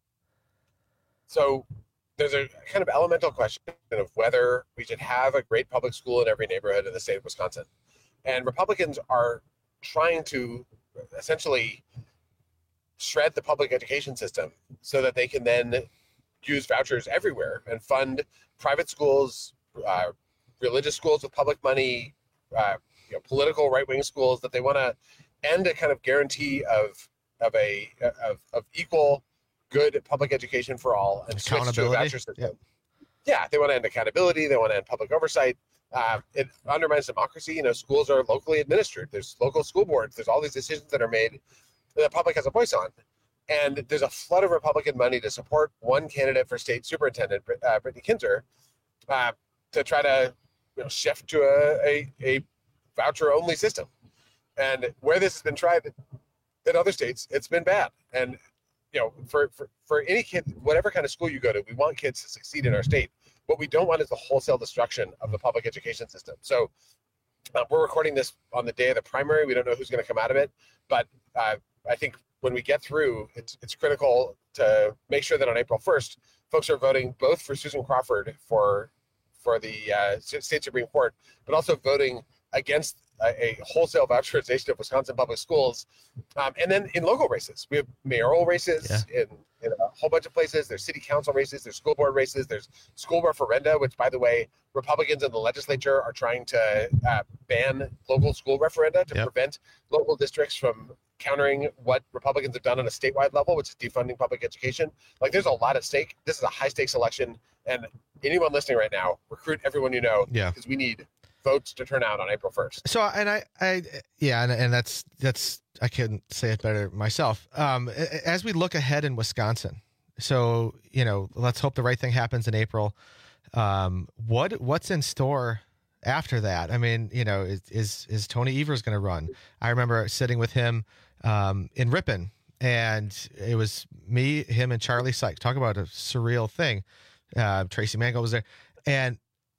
Speaker 15: So there's a kind of elemental question of whether we should have a great public school in every neighborhood in the state of Wisconsin. And Republicans are trying to essentially shred the public education system so that they can then use vouchers everywhere and fund private schools, religious schools with public money, political right-wing schools, that they want to end a kind of guarantee of equal good public education for all and switch to a voucher system. Yeah, they want to end accountability. They want to end public oversight. It undermines democracy. Schools are locally administered. There's local school boards. There's all these decisions that are made that the public has a voice on. And there's a flood of Republican money to support one candidate for state superintendent, Brittany Kinzer, to try to shift to a voucher-only system. And where this has been tried in other states, it's been bad. And for any kid, whatever kind of school you go to, we want kids to succeed in our state. What we don't want is the wholesale destruction of the public education system. So we're recording this on the day of the primary. We don't know who's going to come out of it, but I think when we get through, it's critical to make sure that on April 1st, folks are voting both for Susan Crawford for the state Supreme Court, but also voting against a wholesale voucherization of Wisconsin public schools. And then in local races, we have mayoral races in a whole bunch of places. There's city council races, there's school board races, there's school referenda, which, by the way, Republicans in the legislature are trying to ban local school referenda to prevent local districts from countering what Republicans have done on a statewide level, which is defunding public education. Like, there's a lot at stake. This is a high stakes election, and anyone listening right now, recruit everyone you know, because we need votes to turn out on April 1st.
Speaker 14: So, and that's I couldn't say it better myself. As we look ahead in Wisconsin, so, let's hope the right thing happens in April. What's in store after that? I mean, is Tony Evers going to run? I remember sitting with him in Ripon, and it was me, him, and Charlie Sykes. Talk about a surreal thing. Tracy Mango was there, and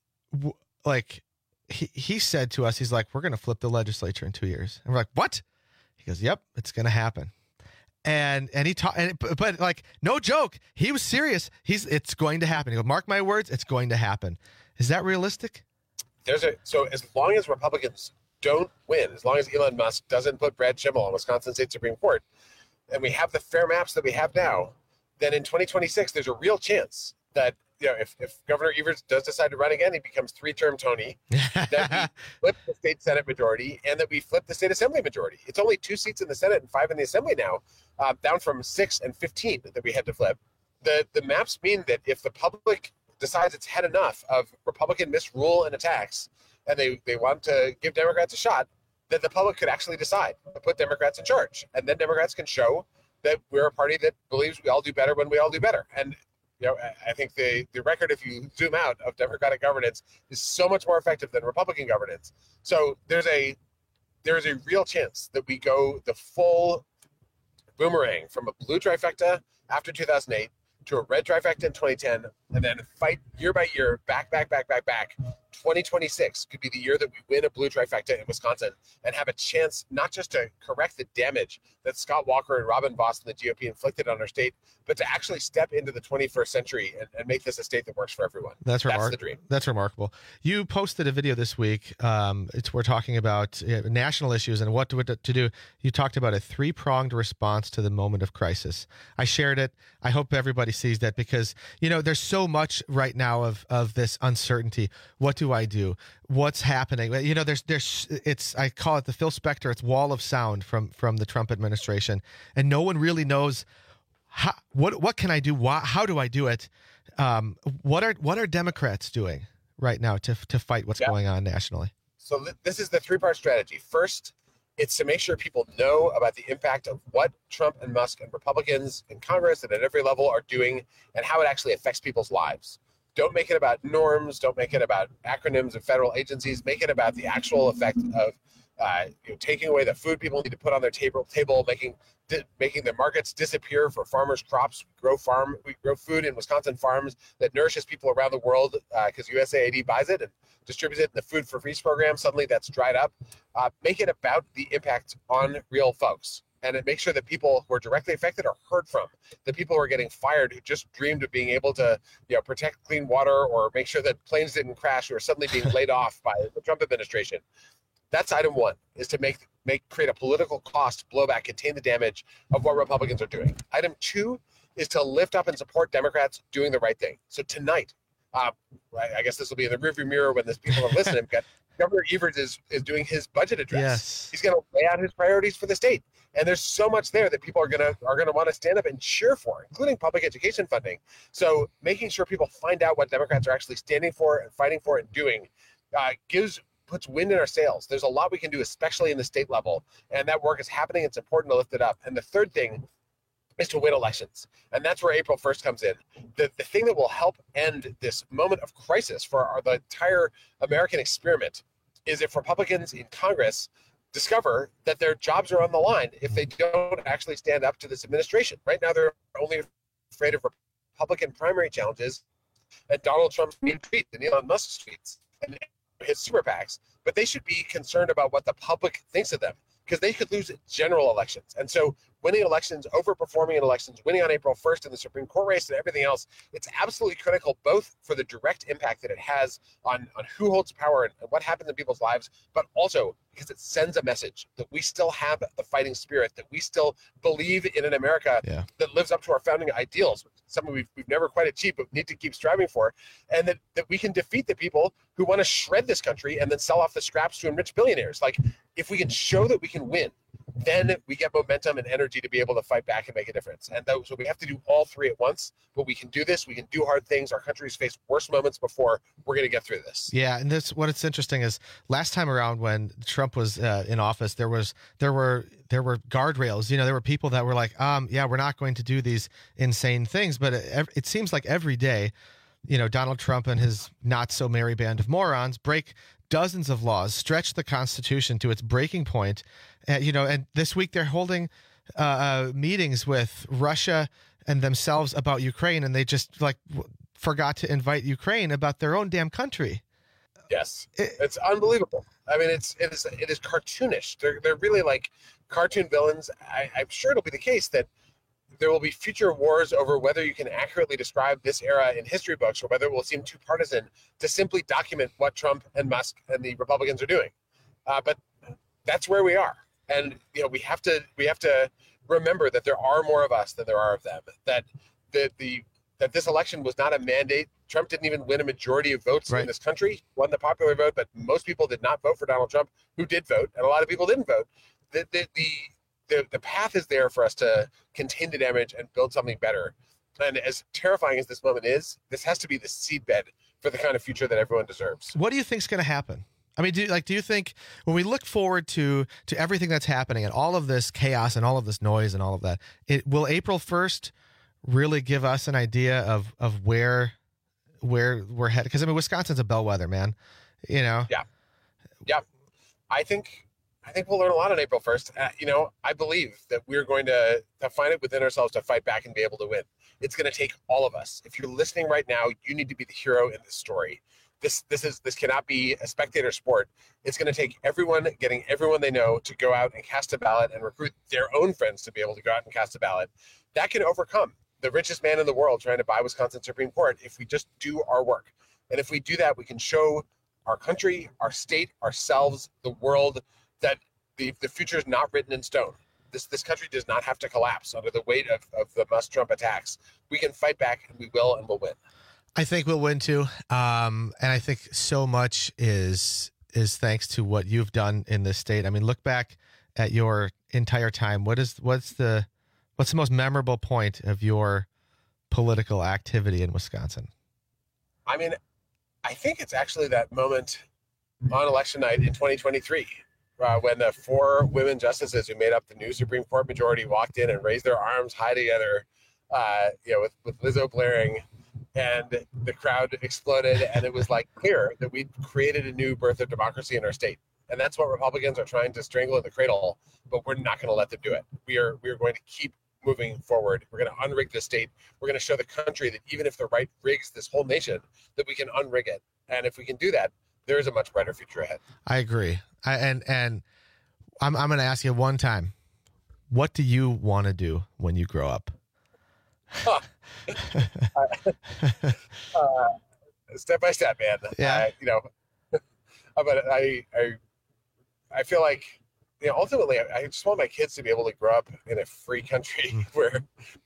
Speaker 14: he said to us, he's like, "We're going to flip the legislature in 2 years," and we're like, "What?" He goes, "Yep, it's going to happen." And he taught, but like, no joke, he was serious. It's going to happen. He goes, "Mark my words, it's going to happen." Is that realistic?
Speaker 15: So as long as Republicans don't win, as long as Elon Musk doesn't put Brad Schimmel on Wisconsin State Supreme Court, and we have the fair maps that we have now, then in 2026 there's a real chance that if Governor Evers does decide to run again, he becomes 3-term Tony, that we flip the state Senate majority, and that we flip the state Assembly majority. It's only 2 seats in the Senate and 5 in the Assembly now, down from 6 and 15 that we had to flip. The maps mean that if the public decides it's had enough of Republican misrule and attacks, and they want to give Democrats a shot, that the public could actually decide to put Democrats in charge. And then Democrats can show that we're a party that believes we all do better when we all do better. And I think the record, if you zoom out, of Democratic governance is so much more effective than Republican governance. So there's a real chance that we go the full boomerang from a blue trifecta after 2008 to a red trifecta in 2010, and then fight year by year, back. 2026 could be the year that we win a blue trifecta in Wisconsin and have a chance not just to correct the damage that Scott Walker and Robin Vos and the GOP inflicted on our state, but to actually step into the 21st century and make this a state that works for everyone. That's the dream.
Speaker 14: That's remarkable. You posted a video this week. We're talking about national issues and what to do. You talked about a 3-pronged response to the moment of crisis. I shared it. I hope everybody sees that, because there's so much right now of this uncertainty. What do I do? What's happening? I call it the Phil Spector. It's wall of sound from the Trump administration, and no one really knows what can I do? How do I do it? What are Democrats doing right now to fight what's going on nationally?
Speaker 15: So this is the 3-part strategy. First, it's to make sure people know about the impact of what Trump and Musk and Republicans in Congress and at every level are doing, and how it actually affects people's lives. Don't make it about norms. Don't make it about acronyms of federal agencies. Make it about the actual effect of taking away the food people need to put on their table, making the markets disappear for farmers' crops. We grow food in Wisconsin farms that nourishes people around the world because USAID buys it and distributes it in the Food for Feast program. Suddenly that's dried up. Make it about the impact on real folks. And it makes sure that people who are directly affected are heard from. The people who are getting fired, who just dreamed of being able to protect clean water or make sure that planes didn't crash, who are suddenly being laid off by the Trump administration. That's item 1, is to create a political cost blowback, contain the damage of what Republicans are doing. Item 2 is to lift up and support Democrats doing the right thing. So tonight, I guess this will be in the rearview mirror when people are listening, but Governor Evers is doing his budget address.
Speaker 14: Yes.
Speaker 15: He's going to lay out his priorities for the state. And there's so much there that people are going to want to stand up and cheer for, including public education funding. So making sure people find out what Democrats are actually standing for and fighting for and doing puts wind in our sails. There's a lot we can do, especially in the state level. And that work is happening. It's important to lift it up. And the third thing is to win elections. And that's where April 1st comes in. The thing that will help end this moment of crisis for the entire American experiment is if Republicans in Congress discover that their jobs are on the line if they don't actually stand up to this administration. Right now, they're only afraid of Republican primary challenges and Donald Trump's mean tweets and Elon Musk's tweets and his super PACs, but they should be concerned about what the public thinks of them, because they could lose general elections. And so winning elections, overperforming in elections, winning on April 1st in the Supreme Court race and everything else, it's absolutely critical, both for the direct impact that it has on who holds power and what happens in people's lives, but also because it sends a message that we still have the fighting spirit, that we still believe in an America that lives up to our founding ideals, something we've never quite achieved but need to keep striving for, and that we can defeat the people who want to shred this country and then sell off the scraps to enrich billionaires. Like, if we can show that we can win then we get momentum and energy to be able to fight back and make a difference. And so we have to do all three at once, but we can do this. We can do hard things. Our country's faced worse moments before. We're going to get through this.
Speaker 14: Yeah, and what's interesting is last time around when Trump was in office, there were guardrails. There were people that were like, yeah, we're not going to do these insane things. But it seems like every day, Donald Trump and his not so merry band of morons break dozens of laws, stretch the Constitution to its breaking point. And this week they're holding meetings with Russia and themselves about Ukraine, and they just forgot to invite Ukraine about their own damn country.
Speaker 15: Yes, it's unbelievable. I mean, it is cartoonish. They're really like cartoon villains. I'm sure it'll be the case that there will be future wars over whether you can accurately describe this era in history books or whether it will seem too partisan to simply document what Trump and Musk and the Republicans are doing. But that's where we are. And we have to remember that there are more of us than there are of them. That this election was not a mandate. Trump didn't even win a majority of votes in this country. Won the popular vote, but most people did not vote for Donald Trump, who did vote, and a lot of people didn't vote. The path is there for us to contain the damage and build something better. And as terrifying as this moment is, this has to be the seedbed for the kind of future that everyone deserves.
Speaker 14: What do you think is going to happen? I mean, do you think when we look forward to everything that's happening and all of this chaos and all of this noise and all of that, will April 1st really give us an idea of where we're headed? Because Wisconsin's a bellwether, man. Yeah. I think we'll learn a lot on April 1st. I believe that we're going to find it within ourselves to fight back and be able to win. It's going to take all of us. If you're listening right now, you need to be the hero in this story. This cannot be a spectator sport. It's going to take everyone getting everyone they know to go out and cast a ballot and recruit their own friends to be able to go out and cast a ballot. That can overcome the richest man in the world trying to buy Wisconsin Supreme Court if we just do our work. And if we do that, we can show our country, our state, ourselves, the world, that the future is not written in stone. This country does not have to collapse under the weight of the Musk-Trump attacks. We can fight back, and we will, and we'll win. I think we'll win too, and I think so much is thanks to what you've done in this state. I mean, look back at your entire time. What's the most memorable point of your political activity in Wisconsin?
Speaker 15: I mean, I think it's actually that moment on election night in 2023. When the 4 women justices who made up the new Supreme Court majority walked in and raised their arms high together, with Lizzo blaring, and the crowd exploded, and it was clear that we created a new birth of democracy in our state. And that's what Republicans are trying to strangle in the cradle, but we're not going to let them do it. We are going to keep moving forward. We're going to unrig the state. We're going to show the country that even if the right rigs this whole nation, that we can unrig it. And if we can do that, there is a much brighter future ahead.
Speaker 14: I agree. And I'm going to ask you one time, what do you want to do when you grow up?
Speaker 15: Step by step, man.
Speaker 14: Yeah.
Speaker 15: But I feel like, ultimately, I just want my kids to be able to grow up in a free country where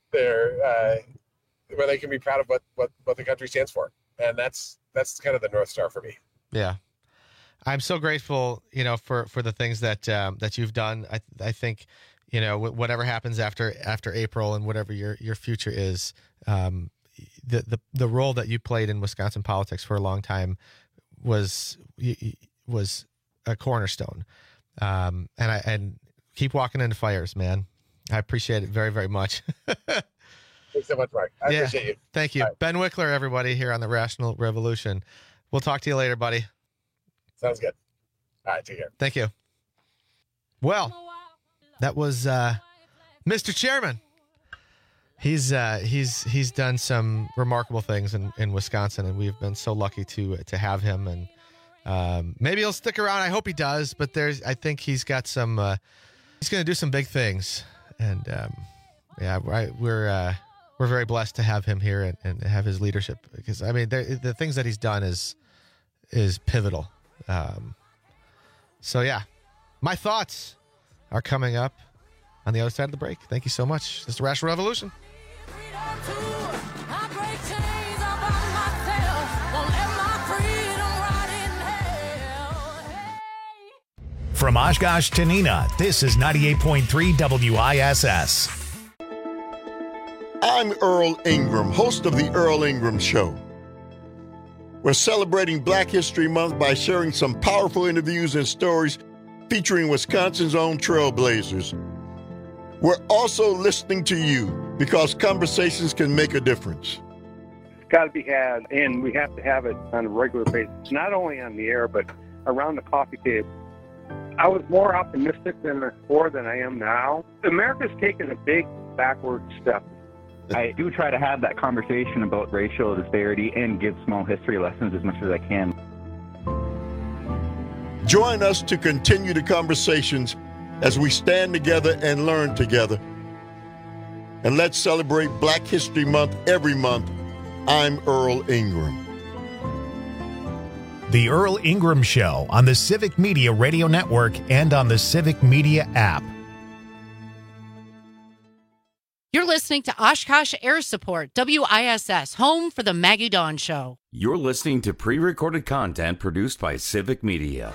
Speaker 15: they can be proud of what the country stands for, and that's kind of the North Star for me.
Speaker 14: Yeah. I'm so grateful, for the things that you've done. I think, whatever happens after April and whatever your future is, the role that you played in Wisconsin politics for a long time was a cornerstone. And keep walking into fires, man. I appreciate it very, very much.
Speaker 15: Thanks so much, Mark. I appreciate you.
Speaker 14: Thank you. Right. Ben Wickler, everybody, here on the Rational Revolution. We'll talk to you later, buddy.
Speaker 15: Sounds good. All right, take care.
Speaker 14: Thank you. Well, that was Mr. Chairman. He's done some remarkable things in Wisconsin, and we've been so lucky to have him. And maybe he'll stick around. I hope he does. But I think he's got some. He's going to do some big things, and we're very blessed to have him here and have his leadership, because the things that he's done is pivotal. So yeah, my thoughts are coming up on the other side of the break. Thank you so much. This is the Rational Revolution.
Speaker 1: From Oshkosh to Neenah, this is 98.3 WISS.
Speaker 4: I'm Earl Ingram, host of The Earl Ingram Show. We're celebrating Black History Month by sharing some powerful interviews and stories featuring Wisconsin's own trailblazers. We're also listening to you because conversations can make a difference.
Speaker 5: It's got to be had, and we have to have it on a regular basis, not only on the air, but around the coffee table. I was more optimistic before than I am now. America's taken a big backward step.
Speaker 6: I do try to have that conversation about racial disparity and give small history lessons as much as I can.
Speaker 4: Join us to continue the conversations as we stand together and learn together. And let's celebrate Black History Month every month. I'm Earl Ingram.
Speaker 1: The Earl Ingram Show on the Civic Media Radio Network and on the Civic Media app.
Speaker 12: You're listening to Oshkosh Air Support, WISS, home for the Maggie Dawn Show.
Speaker 13: You're listening to pre-recorded content produced by Civic Media.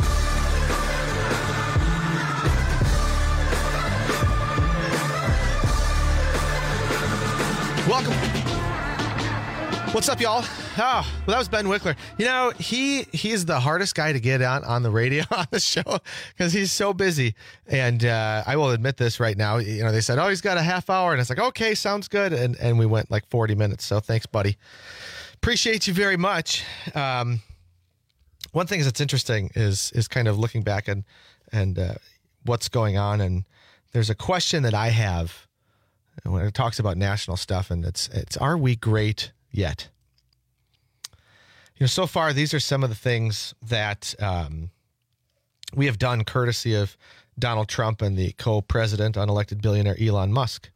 Speaker 14: Welcome. What's up, y'all? Oh, well, that was Ben Wickler. You know, he's the hardest guy to get on the radio on the show because he's so busy. And I will admit this right now. You know, they said, oh, he's got a half hour. And it's like, okay, sounds good. And we went like 40 minutes. So thanks, buddy. Appreciate you very much. One thing that's interesting is kind of looking back and what's going on. And there's a question that I have when it talks about national stuff, and it's are we great yet? You know, so far, these are some of the things that we have done courtesy of Donald Trump and the co-president, unelected billionaire Elon Musk.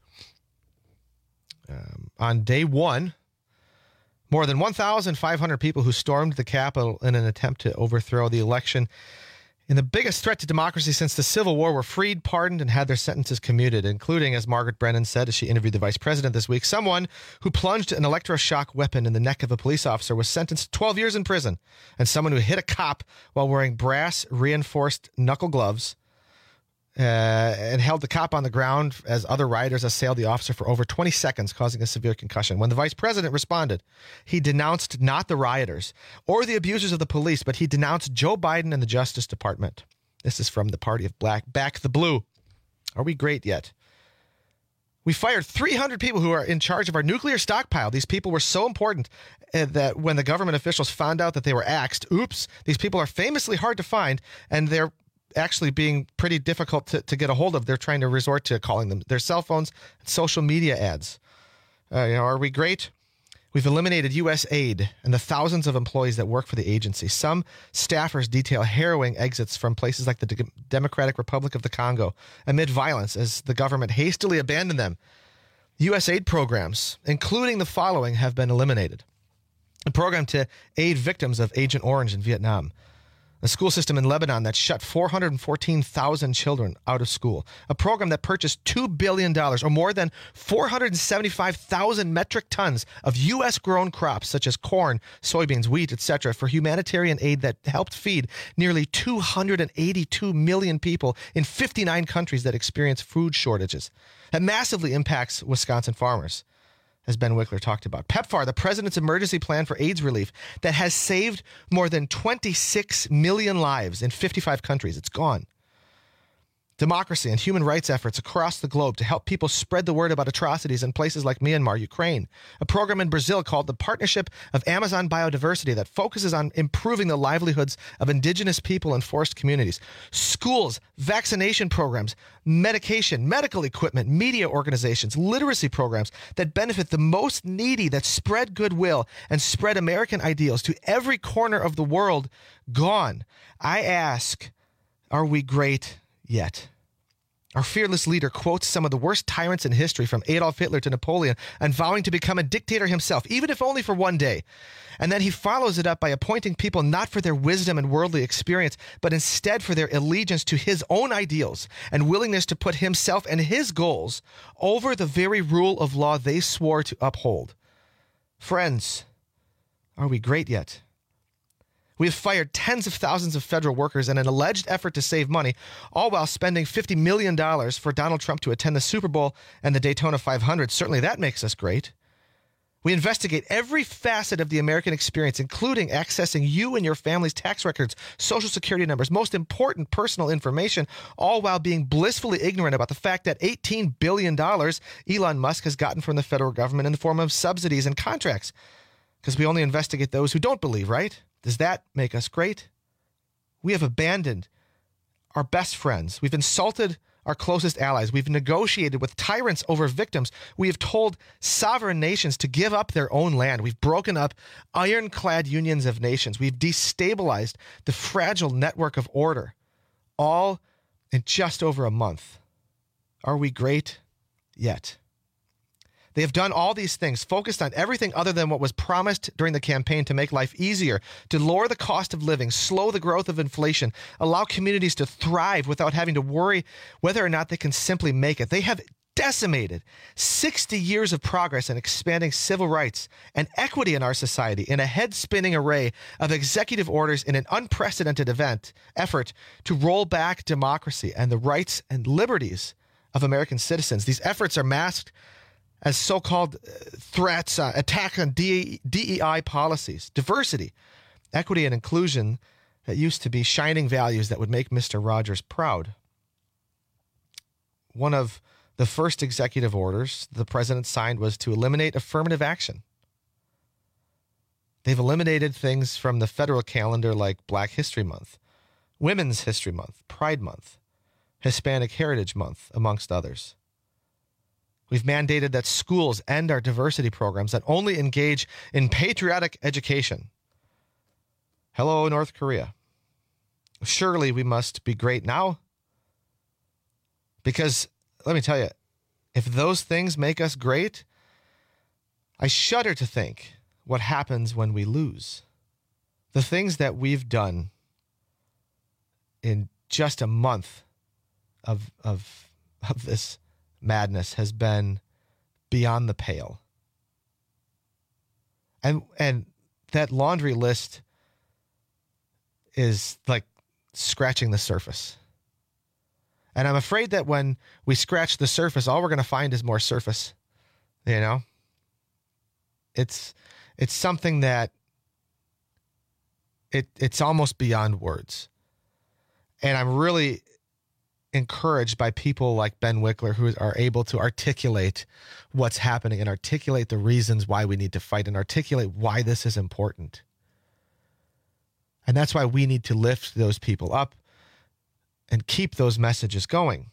Speaker 14: On day one, more than 1,500 people who stormed the Capitol in an attempt to overthrow the election in the biggest threat to democracy since the Civil War were freed, pardoned, and had their sentences commuted, including, as Margaret Brennan said as she interviewed the vice president this week, someone who plunged an electroshock weapon in the neck of a police officer was sentenced to 12 years in prison, and someone who hit a cop while wearing brass-reinforced knuckle gloves and held the cop on the ground as other rioters assailed the officer for over 20 seconds, causing a severe concussion. When the vice president responded, he denounced not the rioters or the abusers of the police, but he denounced Joe Biden and the Justice Department. This is from the Party of Black. Back the blue. Are we great yet? We fired 300 people who are in charge of our nuclear stockpile. These people were so important that when the government officials found out that they were axed, oops, these people are famously hard to find, and they're actually being pretty difficult to get a hold of. They're trying to resort to calling them their cell phones and social media ads. Are we great? We've eliminated U.S. aid and the thousands of employees that work for the agency. Some staffers detail harrowing exits from places like the Democratic Republic of the Congo amid violence as the government hastily abandoned them. U.S. aid programs, including the following, have been eliminated. A program to aid victims of Agent Orange in Vietnam. A school system in Lebanon that shut 414,000 children out of school. A program that purchased $2 billion, or more than 475,000 metric tons of U.S.-grown crops, such as corn, soybeans, wheat, etc., for humanitarian aid that helped feed nearly 282 million people in 59 countries that experience food shortages. That massively impacts Wisconsin farmers, as Ben Wickler talked about. PEPFAR, the president's emergency plan for AIDS relief that has saved more than 26 million lives in 55 countries. It's gone. Democracy and human rights efforts across the globe to help people spread the word about atrocities in places like Myanmar, Ukraine. A program in Brazil called the Partnership of Amazon Biodiversity that focuses on improving the livelihoods of indigenous people and forest communities. Schools, vaccination programs, medication, medical equipment, media organizations, literacy programs that benefit the most needy, that spread goodwill and spread American ideals to every corner of the world. Gone. I ask, are we great yet? Our fearless leader quotes some of the worst tyrants in history, from Adolf Hitler to Napoleon, and vowing to become a dictator himself, even if only for one day. And then he follows it up by appointing people not for their wisdom and worldly experience, but instead for their allegiance to his own ideals and willingness to put himself and his goals over the very rule of law they swore to uphold. Friends, are we great yet? We have fired tens of thousands of federal workers in an alleged effort to save money, all while spending $50 million for Donald Trump to attend the Super Bowl and the Daytona 500. Certainly that makes us great. We investigate every facet of the American experience, including accessing you and your family's tax records, social security numbers, most important personal information, all while being blissfully ignorant about the fact that $18 billion Elon Musk has gotten from the federal government in the form of subsidies and contracts. Because we only investigate those who don't believe, right? Does that make us great? We have abandoned our best friends. We've insulted our closest allies. We've negotiated with tyrants over victims. We have told sovereign nations to give up their own land. We've broken up ironclad unions of nations. We've destabilized the fragile network of order, all in just over a month. Are we great yet? They have done all these things, focused on everything other than what was promised during the campaign to make life easier, to lower the cost of living, slow the growth of inflation, allow communities to thrive without having to worry whether or not they can simply make it. They have decimated 60 years of progress in expanding civil rights and equity in our society in a head-spinning array of executive orders in an unprecedented effort to roll back democracy and the rights and liberties of American citizens. These efforts are masked as so-called threats, attack on DEI policies, diversity, equity, and inclusion that used to be shining values that would make Mr. Rogers proud. One of the first executive orders the president signed was to eliminate affirmative action. They've eliminated things from the federal calendar like Black History Month, Women's History Month, Pride Month, Hispanic Heritage Month, amongst others. We've mandated that schools end our diversity programs that only engage in patriotic education. Hello, North Korea. Surely we must be great now. Because, let me tell you, if those things make us great, I shudder to think what happens when we lose. The things that we've done in just a month of this madness has been beyond the pale. And that laundry list is like scratching the surface. And I'm afraid that when we scratch the surface, all we're going to find is more surface. You know? It's something that it's almost beyond words. And I'm really encouraged by people like Ben Wickler who are able to articulate what's happening and articulate the reasons why we need to fight and articulate why this is important. And that's why we need to lift those people up and keep those messages going.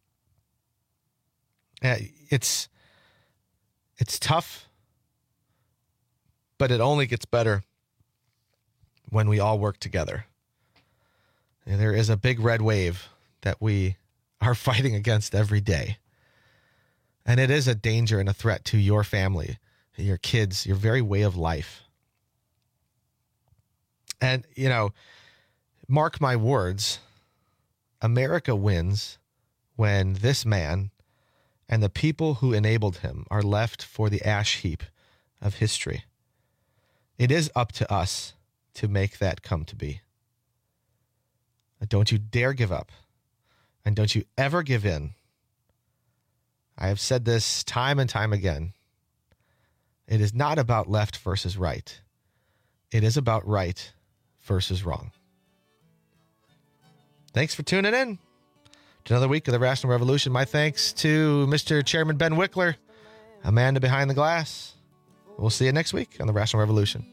Speaker 14: It's tough, but it only gets better when we all work together. And there is a big red wave that we are fighting against every day. And it is a danger and a threat to your family, your kids, your very way of life. And, you know, mark my words, America wins when this man and the people who enabled him are left for the ash heap of history. It is up to us to make that come to be. Don't you dare give up. And don't you ever give in. I have said this time and time again. It is not about left versus right. It is about right versus wrong. Thanks for tuning in to another week of the Rational Revolution. My thanks to Mr. Chairman Ben Wickler, Amanda behind the glass. We'll see you next week on the Rational Revolution.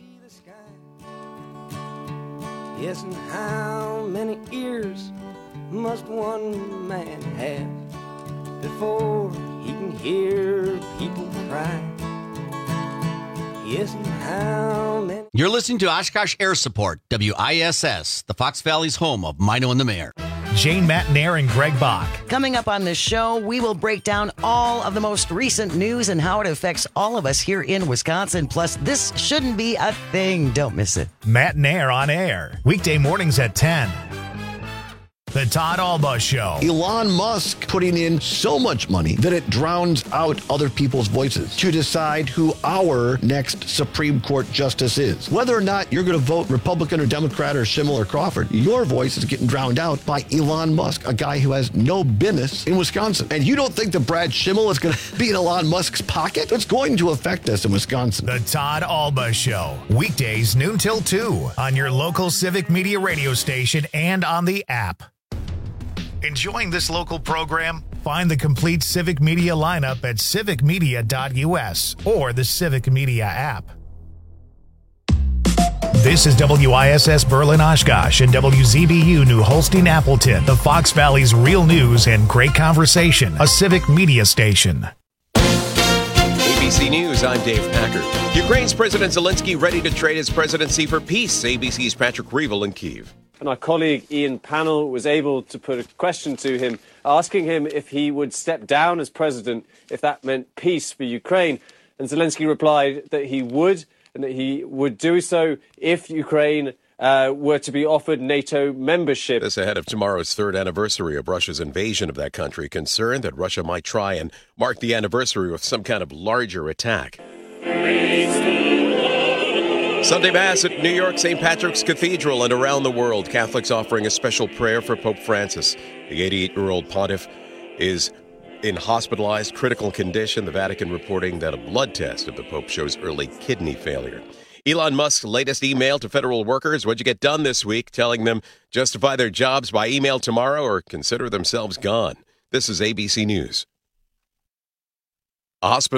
Speaker 7: Yes, and how many ears must one man have before he can hear people cry? Yes, and how many...
Speaker 26: You're listening to Oshkosh Air Support, WISS, the Fox Valley's home of Mino and the Mayor.
Speaker 1: Jane Matnair and Greg Bach.
Speaker 8: Coming up on this show, we will break down all of the most recent news and how it affects all of us here in Wisconsin. Plus, this shouldn't be a thing. Don't miss it.
Speaker 1: Matnair on air, weekday mornings at 10. The Todd Alba Show.
Speaker 9: Elon Musk putting in so much money that it drowns out other people's voices to decide who our next Supreme Court justice is. Whether or not you're going to vote Republican or Democrat or Schimmel or Crawford, your voice is getting drowned out by Elon Musk, a guy who has no business in Wisconsin. And you don't think that Brad Schimmel is going to be in Elon Musk's pocket? It's going to affect us in Wisconsin.
Speaker 1: The Todd Alba Show. Weekdays noon till 2 on your local Civic Media radio station and on the app. Enjoying this local program? Find the complete Civic Media lineup at civicmedia.us or the Civic Media app. This is WISS Berlin Oshkosh and WZBU New Holstein Appleton, the Fox Valley's real news and great conversation, a Civic Media station.
Speaker 2: ABC News, I'm Dave Packard. Ukraine's President Zelensky ready to trade his presidency for peace. ABC's Patrick Revel in Kyiv.
Speaker 10: And our colleague Ian Pannell was able to put a question to him, asking him if he would step down as president if that meant peace for Ukraine. And Zelensky replied that he would, and that he would do so if Ukraine were to be offered NATO membership.
Speaker 2: This ahead of tomorrow's third anniversary of Russia's invasion of that country, concerned that Russia might try and mark the anniversary with some kind of larger attack. Sunday Mass at New York St. Patrick's Cathedral and around the world, Catholics offering a special prayer for Pope Francis. The 88-year-old pontiff is in hospitalized critical condition, the Vatican reporting that a blood test of the Pope shows early kidney failure. Elon Musk's latest email to federal workers, what'd you get done this week, telling them justify their jobs by email tomorrow or consider themselves gone. This is ABC News. A hospital